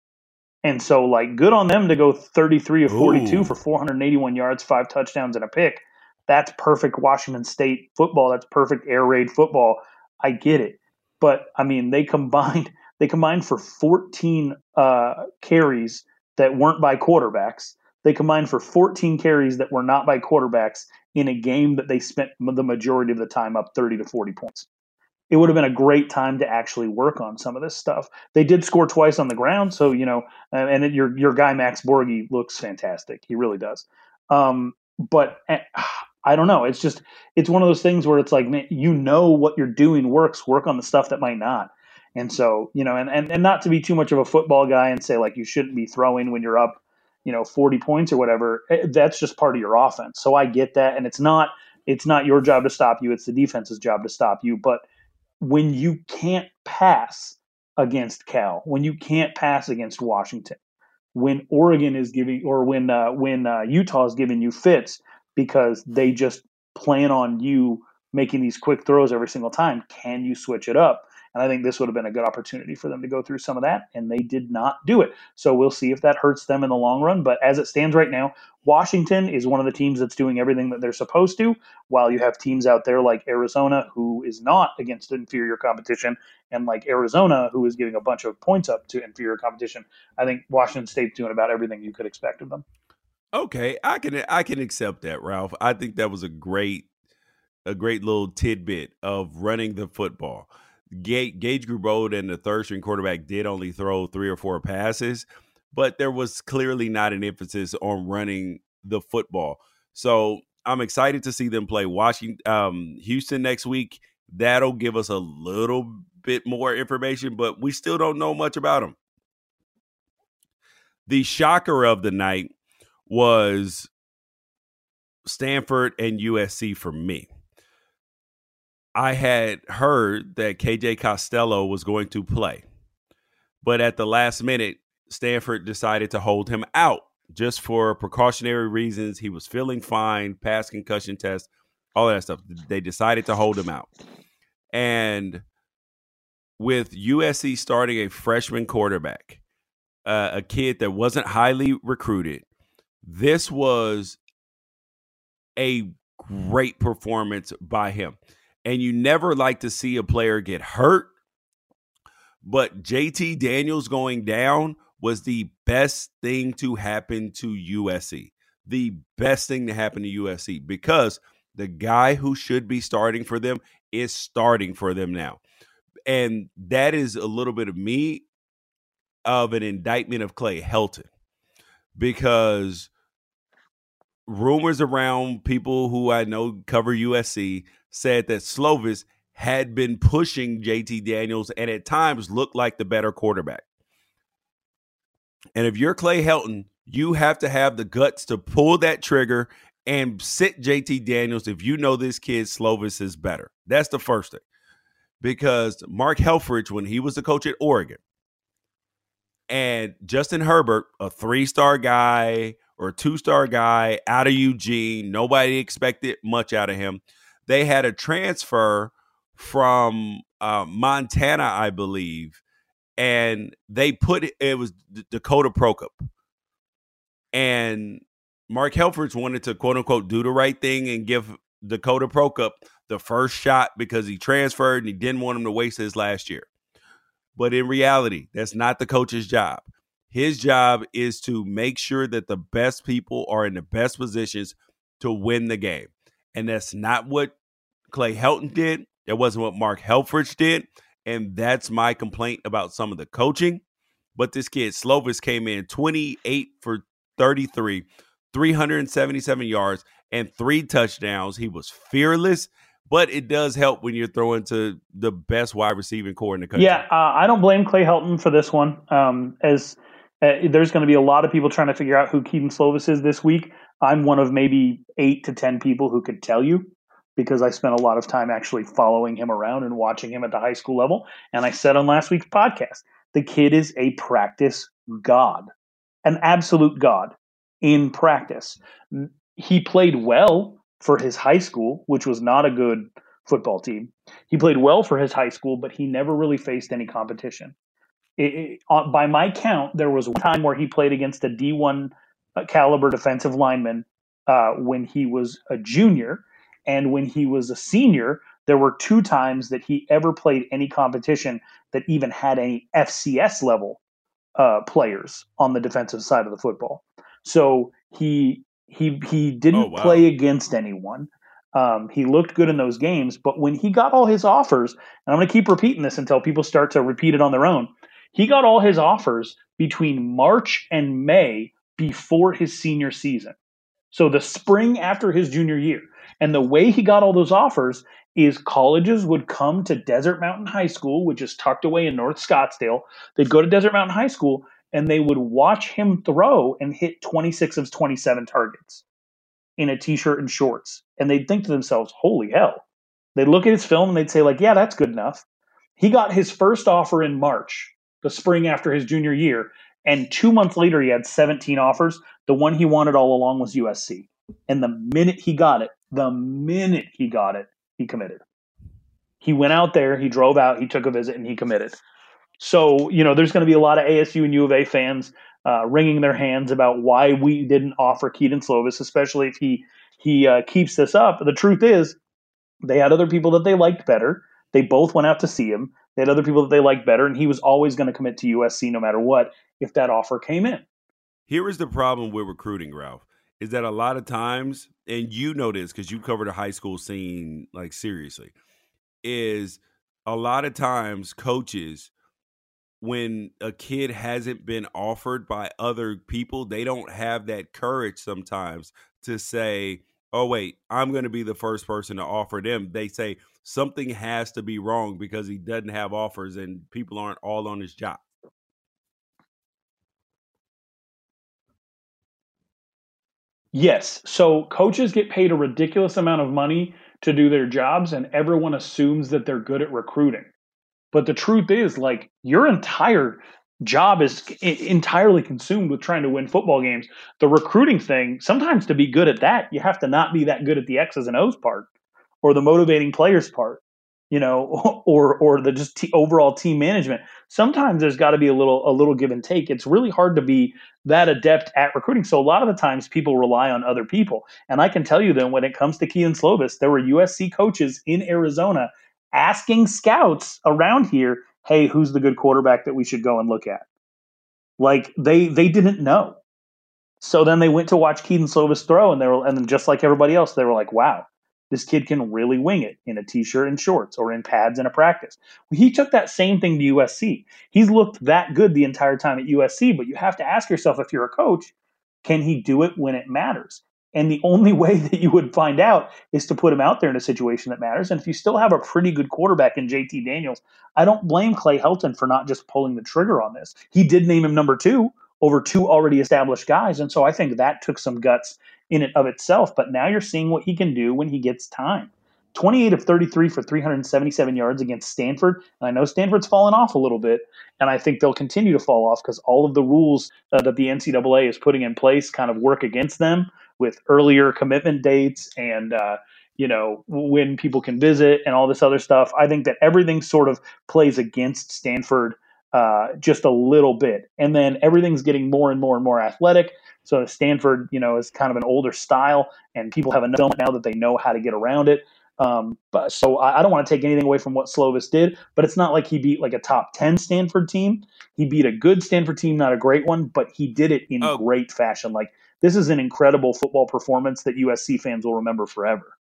And so, like, good on them to go thirty-three of forty-two Ooh. For four hundred eighty-one yards, five touchdowns, and a pick. That's perfect Washington State football. That's perfect air raid football. I get it. But I mean, they combined they combined for fourteen uh, carries that weren't by quarterbacks. They combined for fourteen carries that were not by quarterbacks in a game that they spent the majority of the time up thirty to forty points. It would have been a great time to actually work on some of this stuff. They did score twice on the ground, so you know, and it, your your guy Max Borghi looks fantastic. He really does. Um, but I don't know. It's just, it's one of those things where it's like, man, you know what you're doing works, work on the stuff that might not. And so, you know, and, and, and not to be too much of a football guy and say like you shouldn't be throwing when you're up, you know, forty points or whatever. That's just part of your offense. So I get that. And it's not, it's not your job to stop you. It's the defense's job to stop you. But when you can't pass against Cal, when you can't pass against Washington, when Oregon is giving, or when, uh, when uh, Utah is giving you fits, because they just plan on you making these quick throws every single time. Can you switch it up? And I think this would have been a good opportunity for them to go through some of that, and they did not do it. So we'll see if that hurts them in the long run. But as it stands right now, Washington is one of the teams that's doing everything that they're supposed to, while you have teams out there like Arizona, who is not against inferior competition, and like Arizona, who is giving a bunch of points up to inferior competition. I think Washington State's doing about everything you could expect of them. Okay, I can I can accept that, Ralph. I think that was a great a great little tidbit of running the football. Gage, Gage Grubode and the third string quarterback did only throw three or four passes, but there was clearly not an emphasis on running the football. So I'm excited to see them play Washington, um, Houston next week. That'll give us a little bit more information, but we still don't know much about them. The shocker of the night was Stanford and U S C for me. I had heard that K J Costello was going to play, but at the last minute, Stanford decided to hold him out just for precautionary reasons. He was feeling fine, passed concussion test, all that stuff. They decided to hold him out. And with U S C starting a freshman quarterback, uh, a kid that wasn't highly recruited, this was a great performance by him. And you never like to see a player get hurt, but J T Daniels going down was the best thing to happen to U S C. The best thing to happen to U S C, because the guy who should be starting for them is starting for them now. And that is a little bit of me of an indictment of Clay Helton, because rumors around people who I know cover U S C said that Slovis had been pushing J T Daniels and at times looked like the better quarterback. And if you're Clay Helton, you have to have the guts to pull that trigger and sit J T Daniels if you know this kid Slovis is better. That's the first thing. Because Mark Helfrich, when he was the coach at Oregon, and Justin Herbert, a three-star guy or a two-star guy out of Eugene, nobody expected much out of him. They had a transfer from uh, Montana, I believe, and they put it, it was D- Dakota Prokop. And Mark Helfrich wanted to, quote-unquote, do the right thing and give Dakota Prokop the first shot because he transferred and he didn't want him to waste his last year. But in reality, that's not the coach's job. His job is to make sure that the best people are in the best positions to win the game. And that's not what Clay Helton did. That wasn't what Mark Helfrich did. And that's my complaint about some of the coaching. But this kid, Slovis, came in twenty-eight for thirty-three, three hundred seventy-seven yards, and three touchdowns. He was fearless. But it does help when you're throwing to the best wide receiving core in the country. Yeah, uh, I don't blame Clay Helton for this one. Um, as uh, there's going to be a lot of people trying to figure out who Keaton Slovis is this week. I'm one of maybe eight to ten people who could tell you, because I spent a lot of time actually following him around and watching him at the high school level. And I said on last week's podcast, the kid is a practice god, an absolute god in practice. He played well for his high school, which was not a good football team. He played well for his high school, but he never really faced any competition. It, it, uh, by my count, there was one time where he played against a D one caliber defensive lineman uh, when he was a junior. And when he was a senior, there were two times that he ever played any competition that even had any F C S level uh, players on the defensive side of the football. So he he he didn't Oh, wow. play against anyone. Um, he looked good in those games, but when he got all his offers, and I'm going to keep repeating this until people start to repeat it on their own, he got all his offers between March and May before his senior season. So the spring after his junior year. And the way he got all those offers is colleges would come to Desert Mountain High School, which is tucked away in North Scottsdale. They'd go to Desert Mountain High School, and they would watch him throw and hit twenty-six of twenty-seven targets in a t-shirt and shorts. And they'd think to themselves, holy hell. They'd look at his film and they'd say, like, yeah, that's good enough. He got his first offer in March, the spring after his junior year. And two months later, he had seventeen offers. The one he wanted all along was U S C. And the minute he got it, the minute he got it, he committed. He went out there, he drove out, he took a visit, and he committed. So, you know, there's going to be a lot of A S U and U of A fans uh, wringing their hands about why we didn't offer Keaton Slovis, especially if he he uh, keeps this up. The truth is, they had other people that they liked better. They both went out to see him. They had other people that they liked better, and he was always going to commit to U S C no matter what if that offer came in. Here is the problem with recruiting, Ralph, is that a lot of times, and you know this because you covered the high school scene like seriously, is a lot of times coaches, when a kid hasn't been offered by other people, they don't have that courage sometimes to say, oh, wait, I'm going to be the first person to offer them. They say something has to be wrong because he doesn't have offers and people aren't all on his job. Yes. So coaches get paid a ridiculous amount of money to do their jobs, and everyone assumes that they're good at recruiting. But the truth is, like, your entire job is entirely consumed with trying to win football games. The recruiting thing, sometimes to be good at that, you have to not be that good at the X's and O's part or the motivating players part, you know, or or the just t- overall team management. Sometimes there's got to be a little a little give and take. It's really hard to be that adept at recruiting. So a lot of the times people rely on other people. And I can tell you then when it comes to Keelan Slovis, there were U S C coaches in Arizona asking scouts around here, hey, who's the good quarterback that we should go and look at? Like they they didn't know. So then they went to watch Keelan Slovis throw, and they were, and then just like everybody else, they were like, wow, this kid can really wing it in a t-shirt and shorts or in pads in a practice. Well, he took that same thing to U S C. He's looked that good the entire time at U S C, but you have to ask yourself, if you're a coach, can he do it when it matters? And the only way that you would find out is to put him out there in a situation that matters. And if you still have a pretty good quarterback in J T Daniels, I don't blame Clay Helton for not just pulling the trigger on this. He did name him number two over two already established guys. And so I think that took some guts in and of itself. But now you're seeing what he can do when he gets time. twenty-eight of thirty-three for three hundred seventy-seven yards against Stanford. And I know Stanford's fallen off a little bit, and I think they'll continue to fall off because all of the rules uh, that the N C double A is putting in place kind of work against them with earlier commitment dates and, uh, you know, when people can visit and all this other stuff. I think that everything sort of plays against Stanford uh, just a little bit. And then everything's getting more and more and more athletic. So Stanford, you know, is kind of an older style, and people have enough now that they know how to get around it. Um, but so I, I don't want to take anything away from what Slovis did, but it's not like he beat like a top ten Stanford team. He beat a good Stanford team, not a great one, but he did it in Oh, great fashion. Like, this is an incredible football performance that U S C fans will remember forever.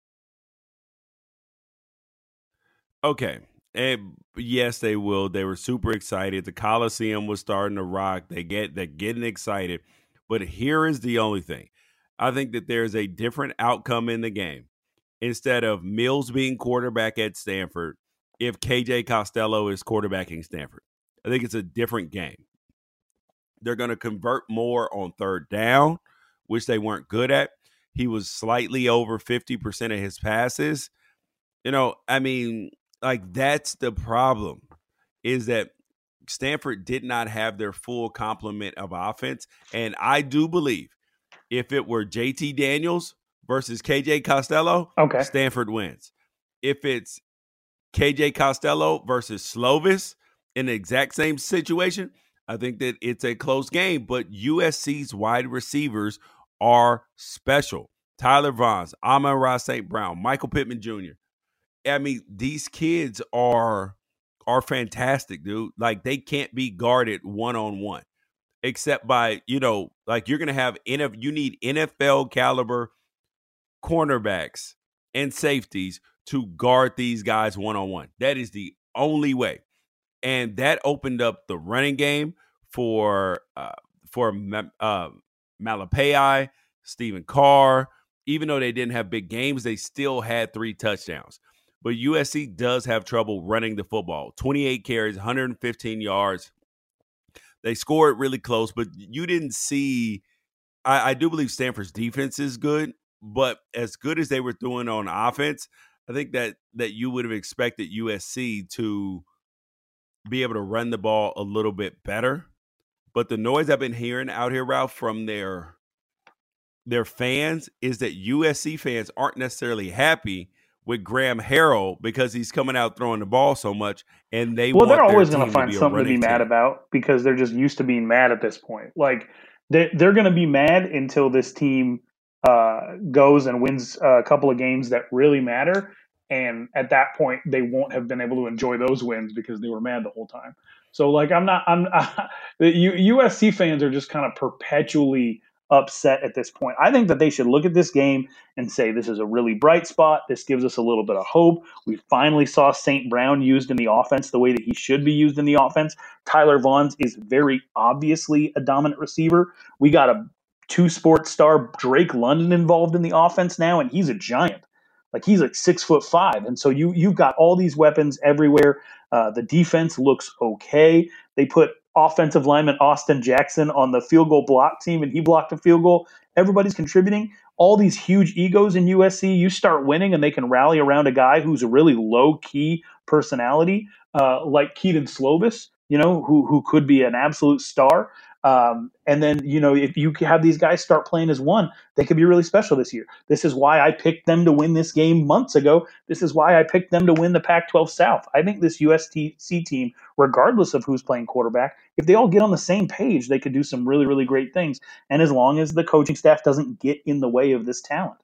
okay. And yes, they will. They were super excited. The Coliseum was starting to rock. They get they're getting excited. But here is the only thing. I think that there's a different outcome in the game. Instead of Mills being quarterback at Stanford, if K J Costello is quarterbacking Stanford, I think it's a different game. They're going to convert more on third down, which they weren't good at. He was slightly over fifty percent of his passes. You know, I mean, like, that's the problem, is that Stanford did not have their full complement of offense. And I do believe if it were J T Daniels versus K J Costello, Okay. Stanford wins. If it's K J Costello versus Slovis in the exact same situation, I think that it's a close game. But U S C's wide receivers are special. Tyler Vaughns, Amon-Ra Saint Brown, Michael Pittman Junior I mean, these kids are are fantastic, dude. Like, they can't be guarded one-on-one except by, you know, like, you're going to have, N F, you need N F L caliber cornerbacks and safeties to guard these guys one-on-one. That is the only way. And that opened up the running game for uh, for uh, Malepeai, Stephen Carr. Even though they didn't have big games, they still had three touchdowns. But U S C does have trouble running the football. twenty-eight carries, one hundred fifteen yards. They scored really close, but you didn't see – I do believe Stanford's defense is good, but as good as they were doing on offense, I think that that you would have expected U S C to be able to run the ball a little bit better. But the noise I've been hearing out here, Ralph, from their their fans is that U S C fans aren't necessarily happy with Graham Harrell because he's coming out throwing the ball so much, and they well, want they're always going to find be something to be mad team. about because they're just used to being mad at this point. Like, they, they're going to be mad until this team uh, goes and wins a couple of games that really matter, and at that point, they won't have been able to enjoy those wins because they were mad the whole time. So, like, I'm not. I'm uh, the U S C fans are just kind of perpetually upset at this point. I think that they should look at this game and say, this is a really bright spot. This gives us a little bit of hope. We finally saw Saint Brown used in the offense the way that he should be used in the offense. Tyler Vaughns is very obviously a dominant receiver. We got a two-sport star Drake London involved in the offense now, and he's a giant. Like, he's like six foot five. And so you, you've got all these weapons everywhere. Uh, the defense looks okay. They put offensive lineman Austin Jackson on the field goal block team, and he blocked a field goal. Everybody's contributing. all these huge egos in U S C, you start winning and they can rally around a guy who's a really low-key personality, uh, like Keaton Slovis, you know, who who could be an absolute star. Um, and then, you know, if you have these guys start playing as one, they could be really special this year. This is why I picked them to win this game months ago. This is why I picked them to win the Pac twelve South. I think this U S C team, regardless of who's playing quarterback, if they all get on the same page, they could do some really, really great things. And as long as the coaching staff doesn't get in the way of this talent.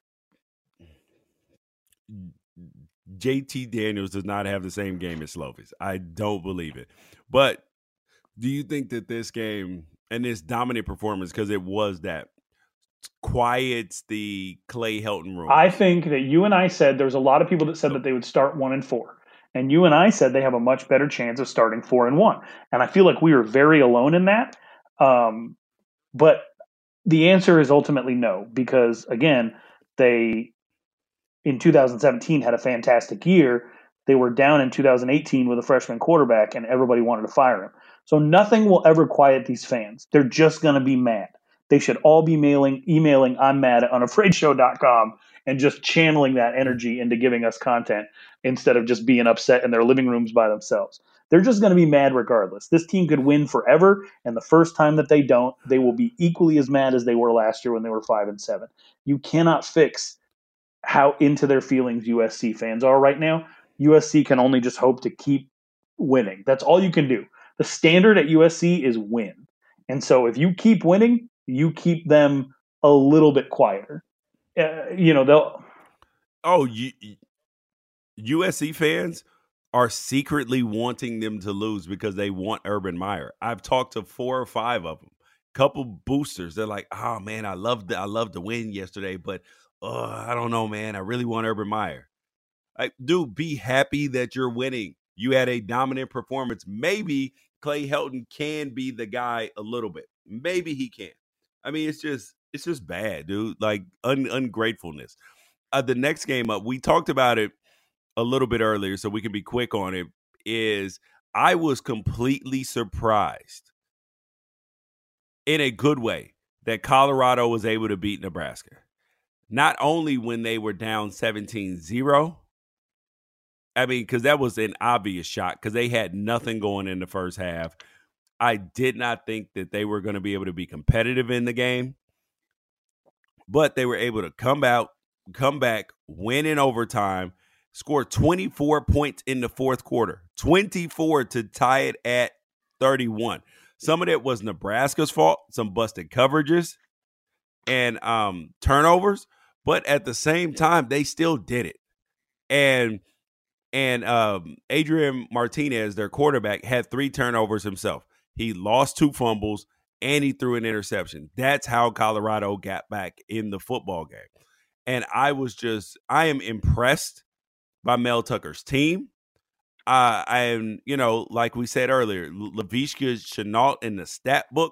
J T Daniels does not have the same game as Slovis. I don't believe it. But do you think that this game and this dominant performance, because it was that, quiets the Clay Helton room? I think that you and I said there's a lot of people that said that they would start one and four. And you and I said they have a much better chance of starting four and one. And I feel like we were very alone in that. Um, but the answer is ultimately no, because again, they in two thousand seventeen had a fantastic year. They were down in two thousand eighteen with a freshman quarterback, and everybody wanted to fire him. So nothing will ever quiet these fans. They're just going to be mad. They should all be mailing, emailing, I'm mad at unafraid show dot com and just channeling that energy into giving us content instead of just being upset in their living rooms by themselves. They're just going to be mad regardless. This team could win forever, and the first time that they don't, they will be equally as mad as they were last year when they were five and seven. You cannot fix how into their feelings U S C fans are right now. U S C can only just hope to keep winning. That's all you can do. The standard at U S C is win. And so if you keep winning, you keep them a little bit quieter. Uh, you know, they'll. Oh, you, U S C fans are secretly wanting them to lose because they want Urban Meyer. I've talked to four or five of them, couple boosters. They're like, "Oh man, I loved I loved the win yesterday, but uh, I don't know, man. I really want Urban Meyer." Like, dude, be happy that you're winning. You had a dominant performance. Maybe Clay Helton can be the guy a little bit. Maybe he can. I mean, it's just it's just bad, dude. Like un- ungratefulness. Uh, the next game up, we talked about it a little bit earlier, so we can be quick on it, is I was completely surprised in a good way that Colorado was able to beat Nebraska. Not only when they were down seventeen zero, I mean, because that was an obvious shot because they had nothing going in the first half. I did not think that they were going to be able to be competitive in the game, but they were able to come out, come back, win in overtime, score twenty-four points in the fourth quarter, twenty-four to tie it at thirty-one. Some of it was Nebraska's fault, some busted coverages and um, turnovers, but at the same time, they still did it. And and um, Adrian Martinez, their quarterback, had three turnovers himself. He lost two fumbles, and he threw an interception. That's how Colorado got back in the football game. And I was just, I am impressed by Mel Tucker's team. Uh, I am, you know, like we said earlier, Laviska Shenault in the stat book,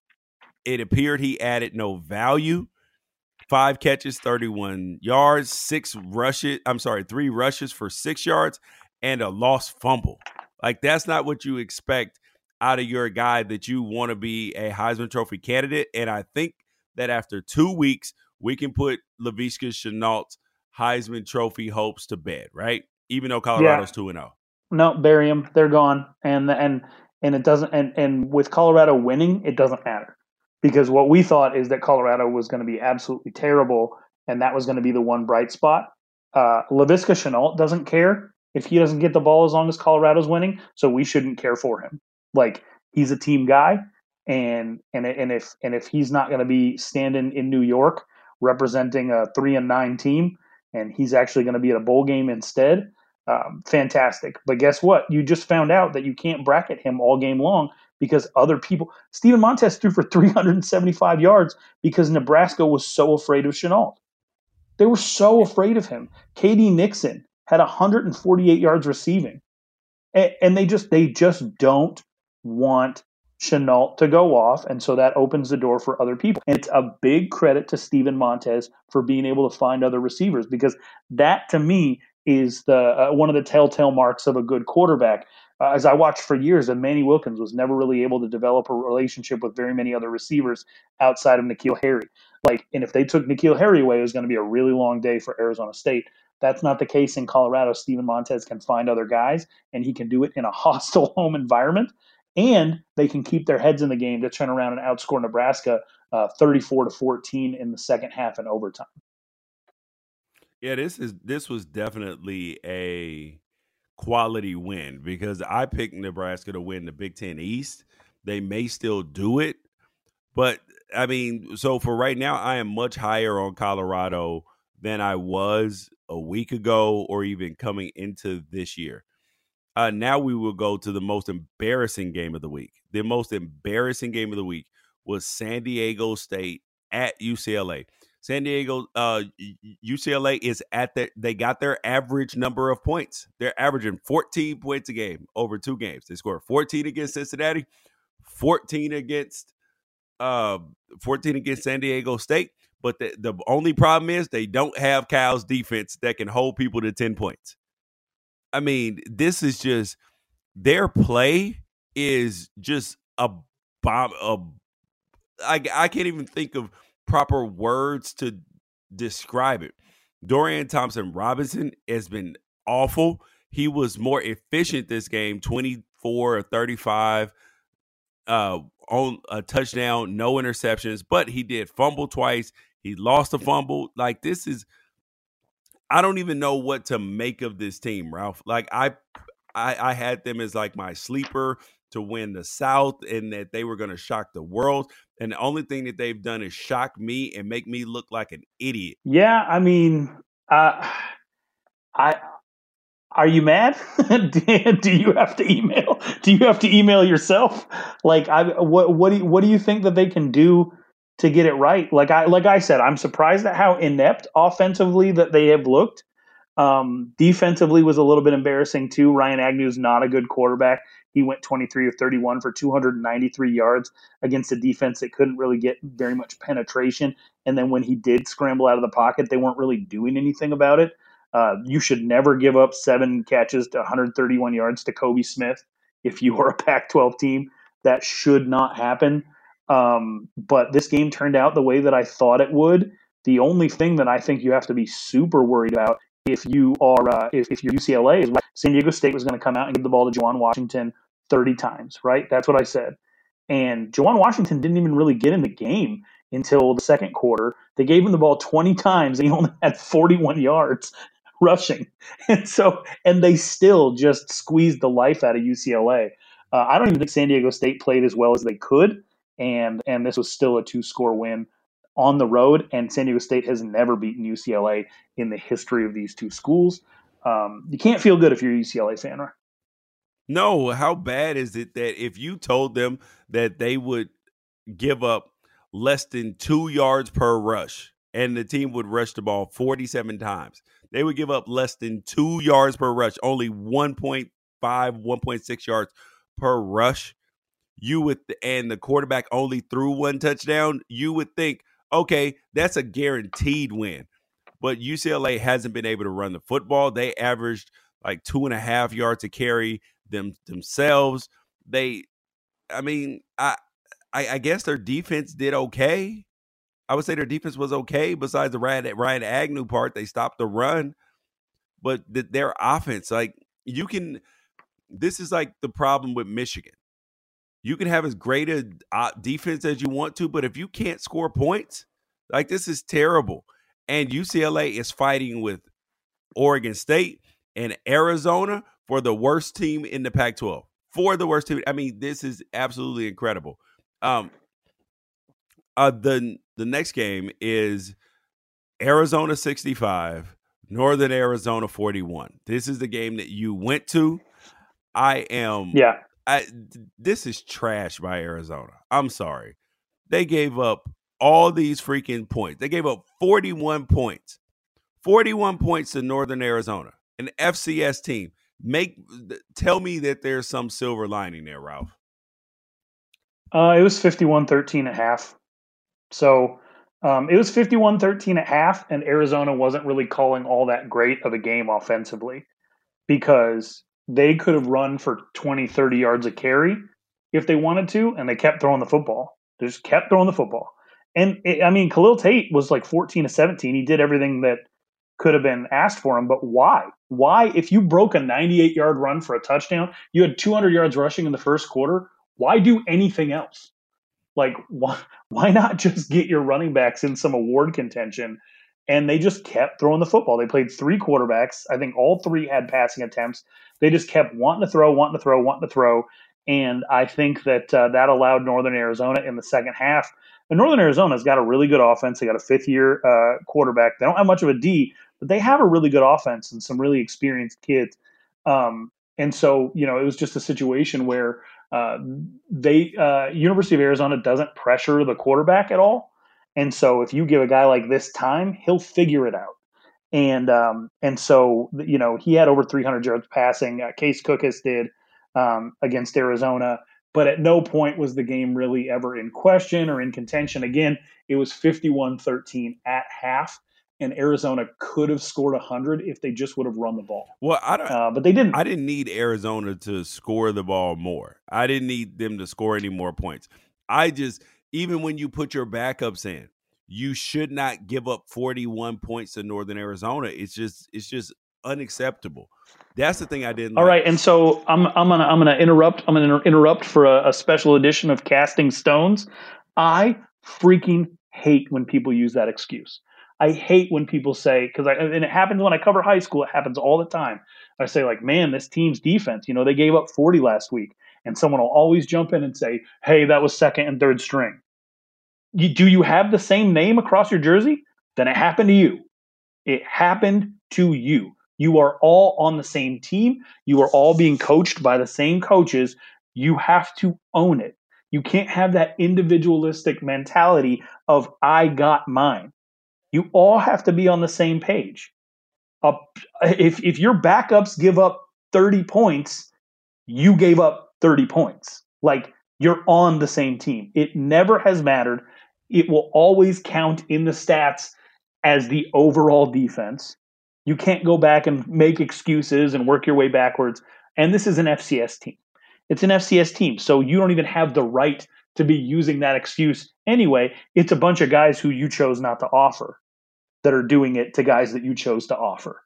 it appeared he added no value. Five catches, thirty-one yards, six rushes. I'm sorry, three rushes for six yards and a lost fumble. Like, that's not what you expect out of your guy that you want to be a Heisman Trophy candidate. And I think that after two weeks, we can put Laviska Shenault's Heisman Trophy hopes to bed, right? Even though Colorado's two and oh. No, bury them. They're gone. And and and it doesn't and, and with Colorado winning, it doesn't matter. Because what we thought is that Colorado was going to be absolutely terrible, and that was going to be the one bright spot. Uh, Laviska Shenault doesn't care if he doesn't get the ball as long as Colorado's winning, so we shouldn't care for him. Like, he's a team guy, and and and if and if he's not going to be standing in New York representing a three and nine team, and he's actually going to be at a bowl game instead, um, fantastic. But guess what? You just found out that you can't bracket him all game long. Because other people, Steven Montez threw for three hundred seventy-five yards because Nebraska was so afraid of Shenault. They were so afraid of him. K D Nixon had one hundred forty-eight yards receiving, and, and they just they just don't want Shenault to go off, and so that opens the door for other people. And it's a big credit to Steven Montez for being able to find other receivers, because that to me is the uh, one of the telltale marks of a good quarterback. Uh, as I watched for years, and Manny Wilkins was never really able to develop a relationship with very many other receivers outside of N'Keal Harry. Like, and if they took N'Keal Harry away, it was going to be a really long day for Arizona State. That's not the case in Colorado. Steven Montez can find other guys, and he can do it in a hostile home environment. And they can keep their heads in the game to turn around and outscore Nebraska uh, thirty-four to fourteen in the second half and overtime. Yeah, this is this was definitely a quality win because I picked Nebraska to win the Big Ten East. They may still do it, but I mean, so for right now, I am much higher on Colorado than I was a week ago or even coming into this year. Uh, now we will go to the most embarrassing game of the week. The most embarrassing game of the week was San Diego State at U C L A. San Diego, uh, U C L A is at their, they got their average number of points. They're averaging fourteen points a game over two games. They scored fourteen against Cincinnati, fourteen against, uh, fourteen against San Diego State. But the, the only problem is they don't have Cal's defense that can hold people to ten points. I mean, this is just their play is just a bomb. A, I, I can't even think of proper words to describe it. Dorian Thompson-Robinson has been awful. He was more efficient this game, twenty-four or thirty-five uh, on a touchdown, no interceptions, but he did fumble twice. He lost a fumble. Like, this is, I don't even know what to make of this team, Ralph. Like, I, I, I had them as like my sleeper to win the South and that they were going to shock the world. And the only thing that they've done is shock me and make me look like an idiot. Yeah, I mean, uh, I are you mad? Do you have to email? Do you have to email yourself? Like, I what what do you, what do you think that they can do to get it right? Like I like I said, I'm surprised at how inept offensively that they have looked. Um, defensively was a little bit embarrassing too. Ryan Agnew is not a good quarterback. He went twenty-three of thirty-one for two hundred ninety-three yards against a defense that couldn't really get very much penetration. And then when he did scramble out of the pocket, they weren't really doing anything about it. Uh, you should never give up seven catches to one hundred thirty-one yards to Kobe Smith if you are a Pac twelve team. That should not happen. Um, but this game turned out the way that I thought it would. The only thing that I think you have to be super worried about if you are uh, if, if you're U C L A is San Diego State was going to come out and give the ball to Juwan Washington thirty times, right? That's what I said. And Juwan Washington didn't even really get in the game until the second quarter. They gave him the ball twenty times and he only had forty-one yards rushing. And so, and they still just squeezed the life out of U C L A. Uh, I don't even think San Diego State played as well as they could. And, and this was still a two score win on the road, and San Diego State has never beaten U C L A in the history of these two schools. Um, you can't feel good if you're a U C L A fan, right? No, how bad is it that if you told them that they would give up less than two yards per rush and the team would rush the ball forty-seven times, they would give up less than two yards per rush, only one point five, one point six yards per rush, you would, and the quarterback only threw one touchdown, you would think, okay, that's a guaranteed win. But U C L A hasn't been able to run the football. They averaged like two and a half yards to carry them themselves. They, I mean, I, I, I guess their defense did okay. I would say their defense was okay. Besides the Ryan, Ryan Agnew part, they stopped the run. But the, their offense, like you can, this is like the problem with Michigan. You can have as great a uh, defense as you want to, but if you can't score points, like this is terrible. And U C L A is fighting with Oregon State and Arizona for the worst team in the Pac twelve. For the worst team. I mean, this is absolutely incredible. Um, uh, the, the next game is Arizona sixty-five, Northern Arizona forty-one. This is the game that you went to. I am... Yeah. I, this is trash by Arizona. I'm sorry. They gave up all these freaking points. They gave up forty-one points. forty-one points to Northern Arizona, an F C S team. Make tell me that there's some silver lining there, Ralph. Uh, it was fifty-one thirteen and a half. So Um, it was fifty-one thirteen at half, and Arizona wasn't really calling all that great of a game offensively because they could have run for twenty, thirty yards a carry if they wanted to, and they kept throwing the football. They just kept throwing the football. And, it, I mean, Khalil Tate was like fourteen to seventeen. He did everything that could have been asked for him, but why? Why, if you broke a ninety-eight-yard run for a touchdown, you had two hundred yards rushing in the first quarter, why do anything else? Like, why, why not just get your running backs in some award contention? And they just kept throwing the football. They played three quarterbacks. I think all three had passing attempts. They just kept wanting to throw, wanting to throw, wanting to throw. And I think that uh, that allowed Northern Arizona in the second half. And Northern Arizona's got a really good offense. They got a fifth-year uh, quarterback. They don't have much of a D, but they have a really good offense and some really experienced kids. Um, and so, you know, it was just a situation where uh, they uh, University of Arizona doesn't pressure the quarterback at all. And so if you give a guy like this time, he'll figure it out. And um, and so, you know, he had over three hundred yards passing. Uh, Case Cookus did um, against Arizona. But at no point was the game really ever in question or in contention. Again, it was fifty-one thirteen at half, and Arizona could have scored one hundred if they just would have run the ball. Well, I don't, uh, but they didn't. I didn't need Arizona to score the ball more. I didn't need them to score any more points. I just, even when you put your backups in, you should not give up forty-one points to Northern Arizona. It's just, it's just unacceptable. That's the thing I didn't All like. right, and so I'm I'm gonna I'm gonna interrupt. I'm gonna interrupt for a, a special edition of Casting Stones. I freaking hate when people use that excuse. I hate when people say, because I and it happens when I cover high school. It happens all the time. I say like, man, this team's defense. You know, they gave up forty last week, and someone will always jump in and say, hey, that was second and third string. You, do you have the same name across your jersey? Then it happened to you. It happened to you. You are all on the same team. You are all being coached by the same coaches. You have to own it. You can't have that individualistic mentality of I got mine. You all have to be on the same page. Uh, if if your backups give up thirty points, you gave up thirty points. Like, you're on the same team. It never has mattered. It will always count in the stats as the overall defense. You can't go back and make excuses and work your way backwards. And this is an F C S team. It's an F C S team. So you don't even have the right to be using that excuse anyway. It's a bunch of guys who you chose not to offer that are doing it to guys that you chose to offer.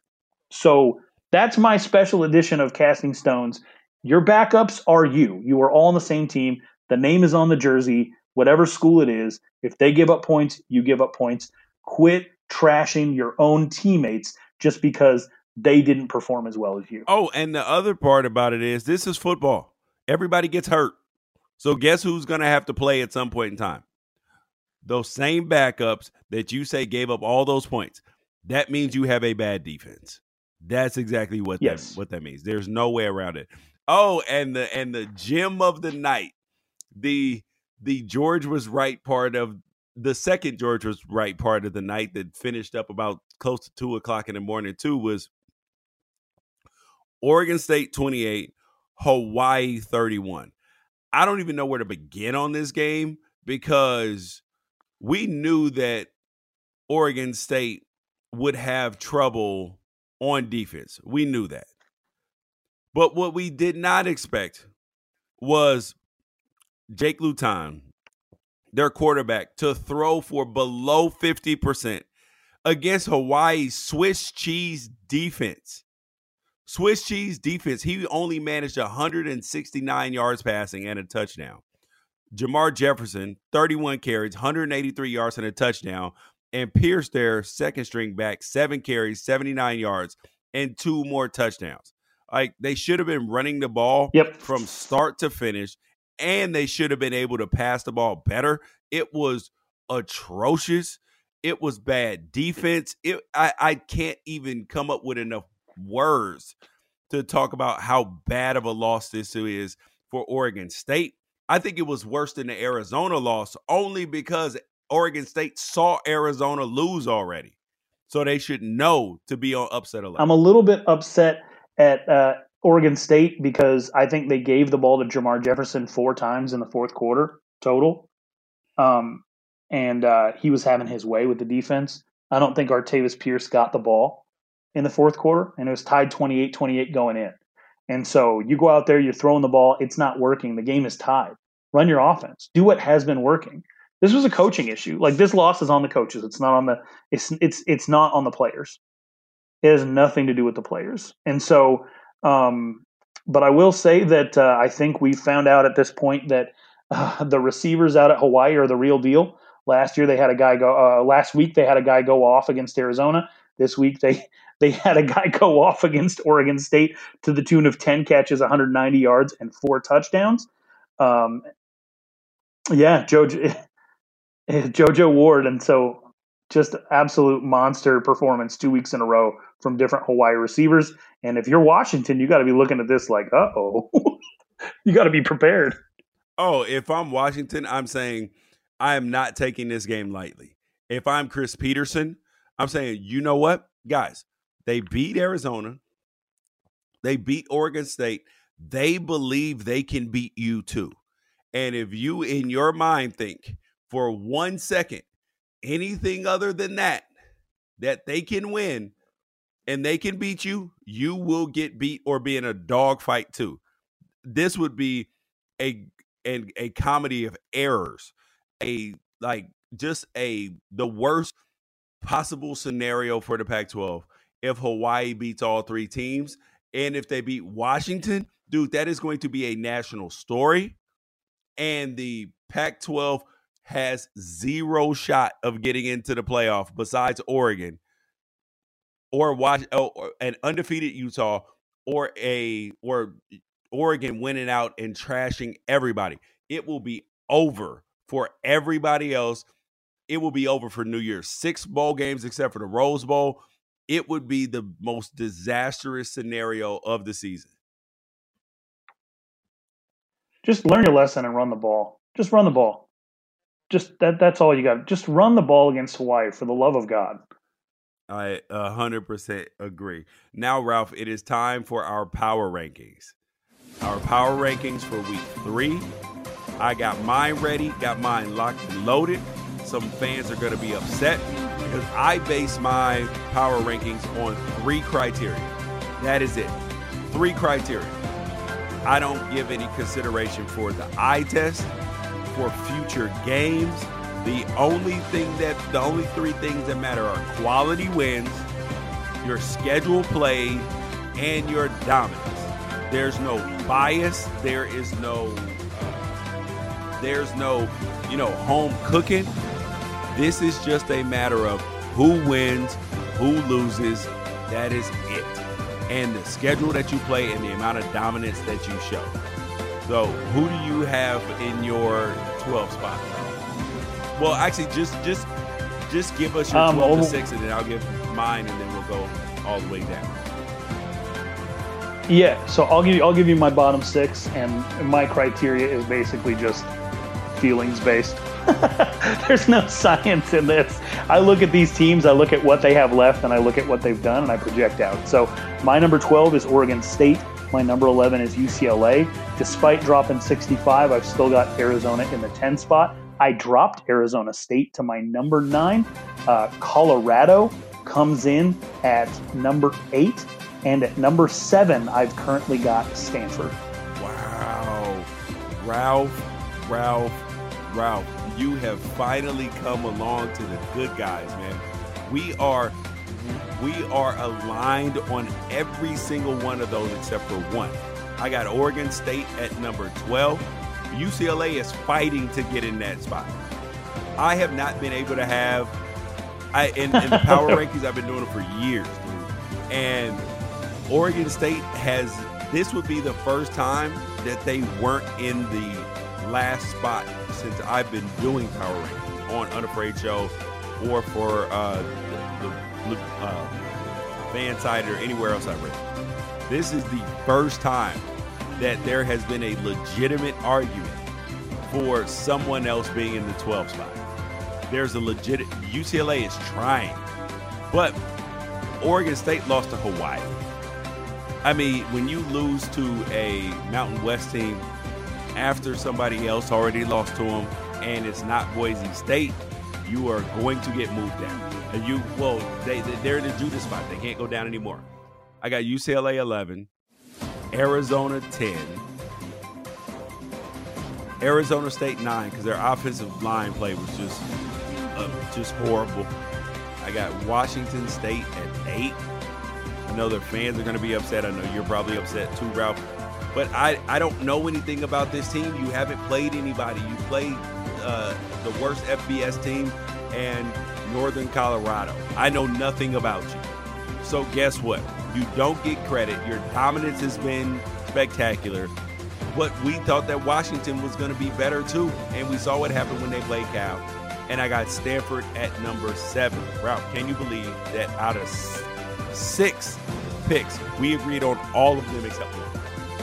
So that's my special edition of Casting Stones. Your backups are you. You are all on the same team. The name is on the jersey, whatever school it is. If they give up points, you give up points. Quit trashing your own teammates just because they didn't perform as well as you. Oh, and the other part about it is this is football. Everybody gets hurt. So guess who's going to have to play at some point in time? Those same backups that you say gave up all those points. That means you have a bad defense. That's exactly what yes. that what that means. There's no way around it. Oh, and the and the gem of the night, the the George was right part of the second George was right part of the night that finished up about close to two o'clock in the morning too was Oregon State twenty-eight, Hawaii thirty-one. I don't even know where to begin on this game because we knew that Oregon State would have trouble on defense. We knew that. But what we did not expect was Jake Luton, their quarterback, to throw for below fifty percent against Hawaii's Swiss cheese defense. Swiss cheese defense, he only managed one hundred sixty-nine yards passing and a touchdown. Jamar Jefferson, thirty-one carries, one hundred eighty-three yards and a touchdown. And Pierce, their second string back, seven carries, seventy-nine yards, and two more touchdowns. Like, they should have been running the ball yep. from start to finish, and they should have been able to pass the ball better. It was atrocious. It was bad defense. It, I, I can't even come up with enough words to talk about how bad of a loss this is for Oregon State. I think it was worse than the Arizona loss only because Oregon State saw Arizona lose already. So they should know to be on upset alert. I'm a little bit upset at uh, Oregon State because I think they gave the ball to Jamar Jefferson four times in the fourth quarter total. Um, and uh, he was having his way with the defense. I don't think Artavis Pierce got the ball in the fourth quarter, and it was tied twenty-eight twenty-eight going in. And so you go out there, you're throwing the ball, it's not working. The game is tied. Run your offense. Do what has been working. This was a coaching issue. Like, this loss is on the coaches. It's not on the it's it's it's not on the players. It has nothing to do with the players. And so, um, but I will say that uh, I think we found out at this point that uh, the receivers out at Hawaii are the real deal. Last year they had a guy go. Uh, last week they had a guy go off against Arizona. This week they they had a guy go off against Oregon State to the tune of ten catches, one hundred ninety yards, and four touchdowns. Um, yeah, Jojo, Jojo Ward, and so just absolute monster performance two weeks in a row from different Hawaii receivers. And if you're Washington, you got to be looking at this like, uh oh, you got to be prepared. Oh, if I'm Washington, I'm saying I am not taking this game lightly. If I'm Chris Peterson, I'm saying, you know what, guys, they beat Arizona. They beat Oregon State. They believe they can beat you too. And if you in your mind think for one second, anything other than that, that they can win and they can beat you, you will get beat or be in a dogfight too. This would be a, a, a comedy of errors, a like just a the worst possible scenario for the Pac twelve if Hawaii beats all three teams. And if they beat Washington, dude, that is going to be a national story. And the Pac twelve has zero shot of getting into the playoff besides Oregon or watch or an undefeated Utah or a or Oregon winning out and trashing everybody. It will be over for everybody else. It will be over for New Year's. Six bowl games except for the Rose Bowl. It would be the most disastrous scenario of the season. Just learn your lesson and run the ball. Just run the ball. Just that that's all you got. Just run the ball against Hawaii, for the love of God. I one hundred percent agree. Now, Ralph, it is time for our power rankings. Our power rankings for week three. I got mine ready, got mine locked and loaded. Some fans are going to be upset because I base my power rankings on three criteria. That is it. Three criteria. I don't give any consideration for the eye test, for future games. The only thing that, the only three things that matter are quality wins, your schedule played, and your dominance. There's no bias. There is no, uh, there's no, you know, home cooking. This is just a matter of who wins, who loses. That is it. And the schedule that you play and the amount of dominance that you show. So who do you have in your twelve spot? Well, actually, just just just give us your um, twelve to six, and then I'll give mine, and then we'll go all the way down. Yeah, so I'll give you I'll give you my bottom six, and my criteria is basically just feelings based. There's no science in this. I look at these teams, I look at what they have left, and I look at what they've done, and I project out. So my number twelve is Oregon State. My number eleven is U C L A. Despite dropping sixty-five, I've still got Arizona in the ten spot. I dropped Arizona State to my number nine. Uh, Colorado comes in at number eight. And at number seven, I've currently got Stanford. Wow. Ralph, Ralph, Ralph, you have finally come along to the good guys, man. We are we are aligned on every single one of those except for one. I got Oregon State at number twelve. U C L A is fighting to get in that spot. I have not been able to have I in, in the power rankings, I've been doing it for years, dude. And Oregon State has, this would be the first time that they weren't in the last spot since I've been doing power rankings on Unafraid Show or for uh, the, the uh, fan side or anywhere else I've written. This is the first time that there has been a legitimate argument for someone else being in the twelve spot. There's a legit, U C L A is trying, but Oregon State lost to Hawaii. I mean, when you lose to a Mountain West team after somebody else already lost to them and it's not Boise State, you are going to get moved down. And you, well, they, they're in the Judas spot. They can't go down anymore. I got U C L A eleven, Arizona ten, Arizona State nine, because their offensive line play was just uh, just horrible. I got Washington State at eight. I know their fans are going to be upset. I know you're probably upset too, Ralph. But I, I don't know anything about this team. You haven't played anybody. You played uh, the worst F B S team and Northern Colorado. I know nothing about you. So guess what? You don't get credit. Your dominance has been spectacular. But we thought that Washington was going to be better too. And we saw what happened when they played Cal. And I got Stanford at number seven. Ralph, can you believe that out of six picks, we agreed on all of them except one?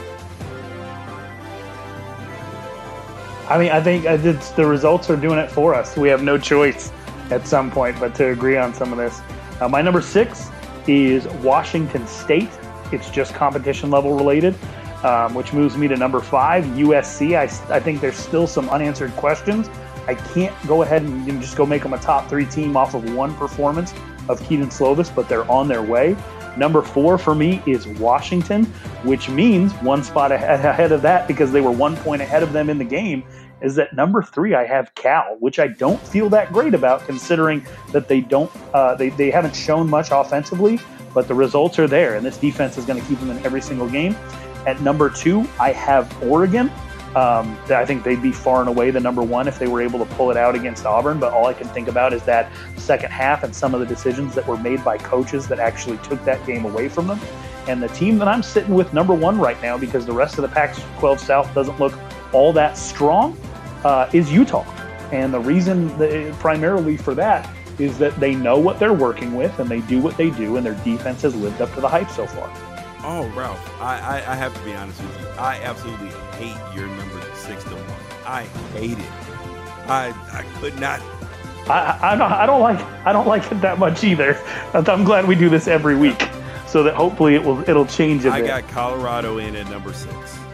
I mean, I think it's, the results are doing it for us. We have no choice at some point but to agree on some of this. Uh, my number six is Washington State. It's just competition level related, um, which moves me to number five, U S C. I, I think there's still some unanswered questions. I can't go ahead and you know, just go make them a top three team off of one performance of Keaton Slovis, but they're on their way. Number four for me is Washington, which means one spot ahead of that because they were one point ahead of them in the game. Is that number three? I have Cal, which I don't feel that great about, considering that they don't, uh, they they haven't shown much offensively, but the results are there, and this defense is going to keep them in every single game. At number two, I have Oregon. Um, I think they'd be far and away the number one if they were able to pull it out against Auburn. But all I can think about is that second half and some of the decisions that were made by coaches that actually took that game away from them. And the team that I'm sitting with number one right now, because the rest of the Pac twelve South doesn't look all that strong, uh, is Utah. And the reason that, primarily for that is that they know what they're working with and they do what they do, and their defense has lived up to the hype so far. Oh, Ralph, I, I, I have to be honest with you. I absolutely hate your number six to one. I hate it. I I could not. I, I don't I don't like I don't like it that much either. I'm glad we do this every week, so that hopefully it will it'll change a I bit. got Colorado in at number six.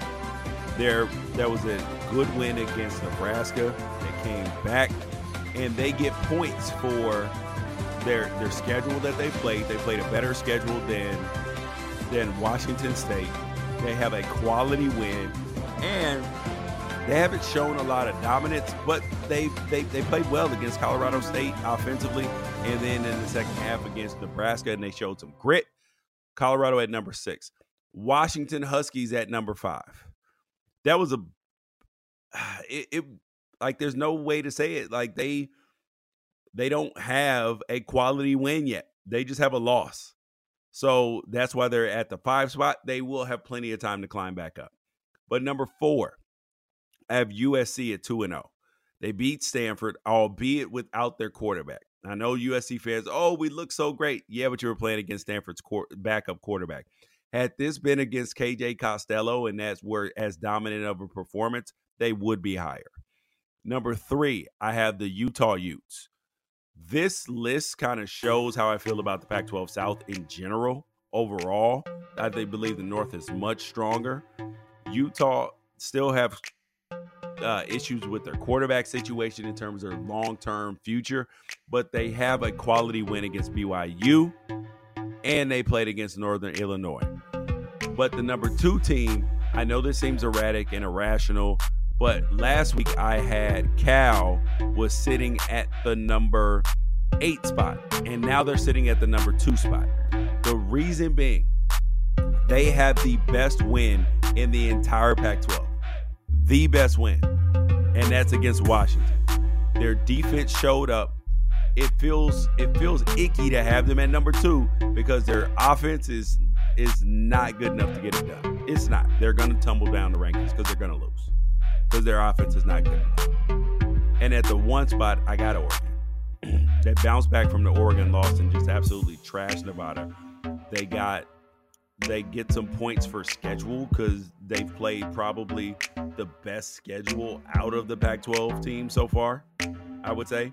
There that was a good win against Nebraska. They came back and they get points for their their schedule that they played. They played a better schedule than. than Washington State. They have a quality win, and they haven't shown a lot of dominance, but they they they played well against Colorado State offensively, and then in the second half against Nebraska, and they showed some grit. Colorado at number six. Washington Huskies at number five. That was a it, it like there's no way to say it. Like they they don't have a quality win yet. They just have a loss. So that's why they're at the five spot. They will have plenty of time to climb back up. But number four, I have U S C at two and oh. They beat Stanford, albeit without their quarterback. I know U S C fans, oh, we look so great. Yeah, but you were playing against Stanford's backup quarterback. Had this been against K J Costello, and that's where as dominant of a performance, they would be higher. Number three, I have the Utah Utes. This list kind of shows how I feel about the Pac twelve South in general. Overall, I think believe the North is much stronger. Utah still have uh, issues with their quarterback situation in terms of their long-term future, but they have a quality win against B Y U, and they played against Northern Illinois. But the number two team, I know this seems erratic and irrational, but last week I had Cal was sitting at the number eight spot, and now they're sitting at the number two spot. The reason being, they have the best win in the entire Pac twelve. The best win, and that's against Washington. Their defense showed up. It feels it feels icky to have them at number two because their offense is is not good enough to get it done. It's not. They're going to tumble down the rankings because they're going to lose. Because their offense is not good enough. And at the one spot, I got Oregon. They bounced back from the Oregon loss and just absolutely trashed Nevada. They got, they get some points for schedule because they've played probably the best schedule out of the Pac twelve team so far, I would say.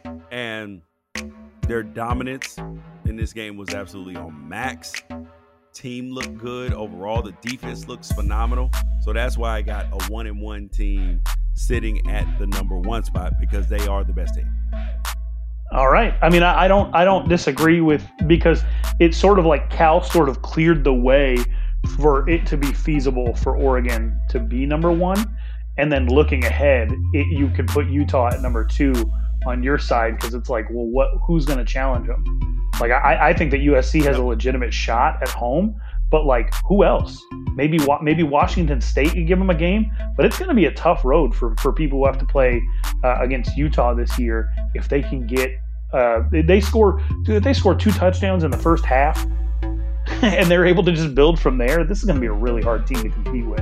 And their dominance in this game was absolutely on max. Team looked good overall. The defense looks phenomenal. So that's why I got a one and one team sitting at the number one spot because they are the best team. All right. I mean, I, I don't I don't disagree with, because it's sort of like Cal sort of cleared the way for it to be feasible for Oregon to be number one. And then looking ahead, it, you could put Utah at number two on your side, because it's like, well, what? Who's going to challenge them? Like, I, I think that U S C has a legitimate shot at home, but like, who else? Maybe maybe Washington State could give them a game, but it's going to be a tough road for, for people who have to play uh, against Utah this year. If they can get, uh, they score, dude, if they score two touchdowns in the first half, and they're able to just build from there, this is going to be a really hard team to compete with.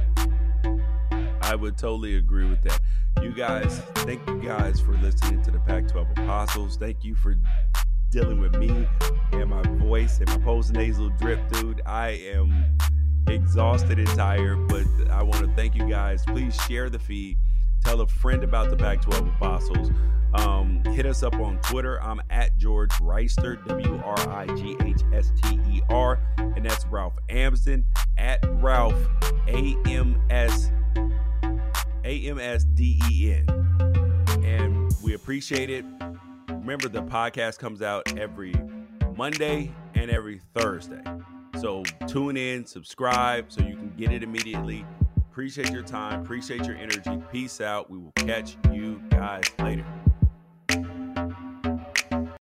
I would totally agree with that. You guys, thank you guys for listening to the Pac twelve Apostles. Thank you for dealing with me and my voice and my post-nasal drip, dude. I am exhausted and tired, but I want to thank you guys. Please share the feed. Tell a friend about the Pac twelve Apostles. Um, hit us up on Twitter. I'm at George Wrighster, W R I G H S T E R, and that's Ralph Amsden at Ralph A M S A M S D E N. And we appreciate it. Remember, the podcast comes out every Monday and every Thursday. So tune in, subscribe so you can get it immediately. Appreciate your time. Appreciate your energy. Peace out. We will catch you guys later.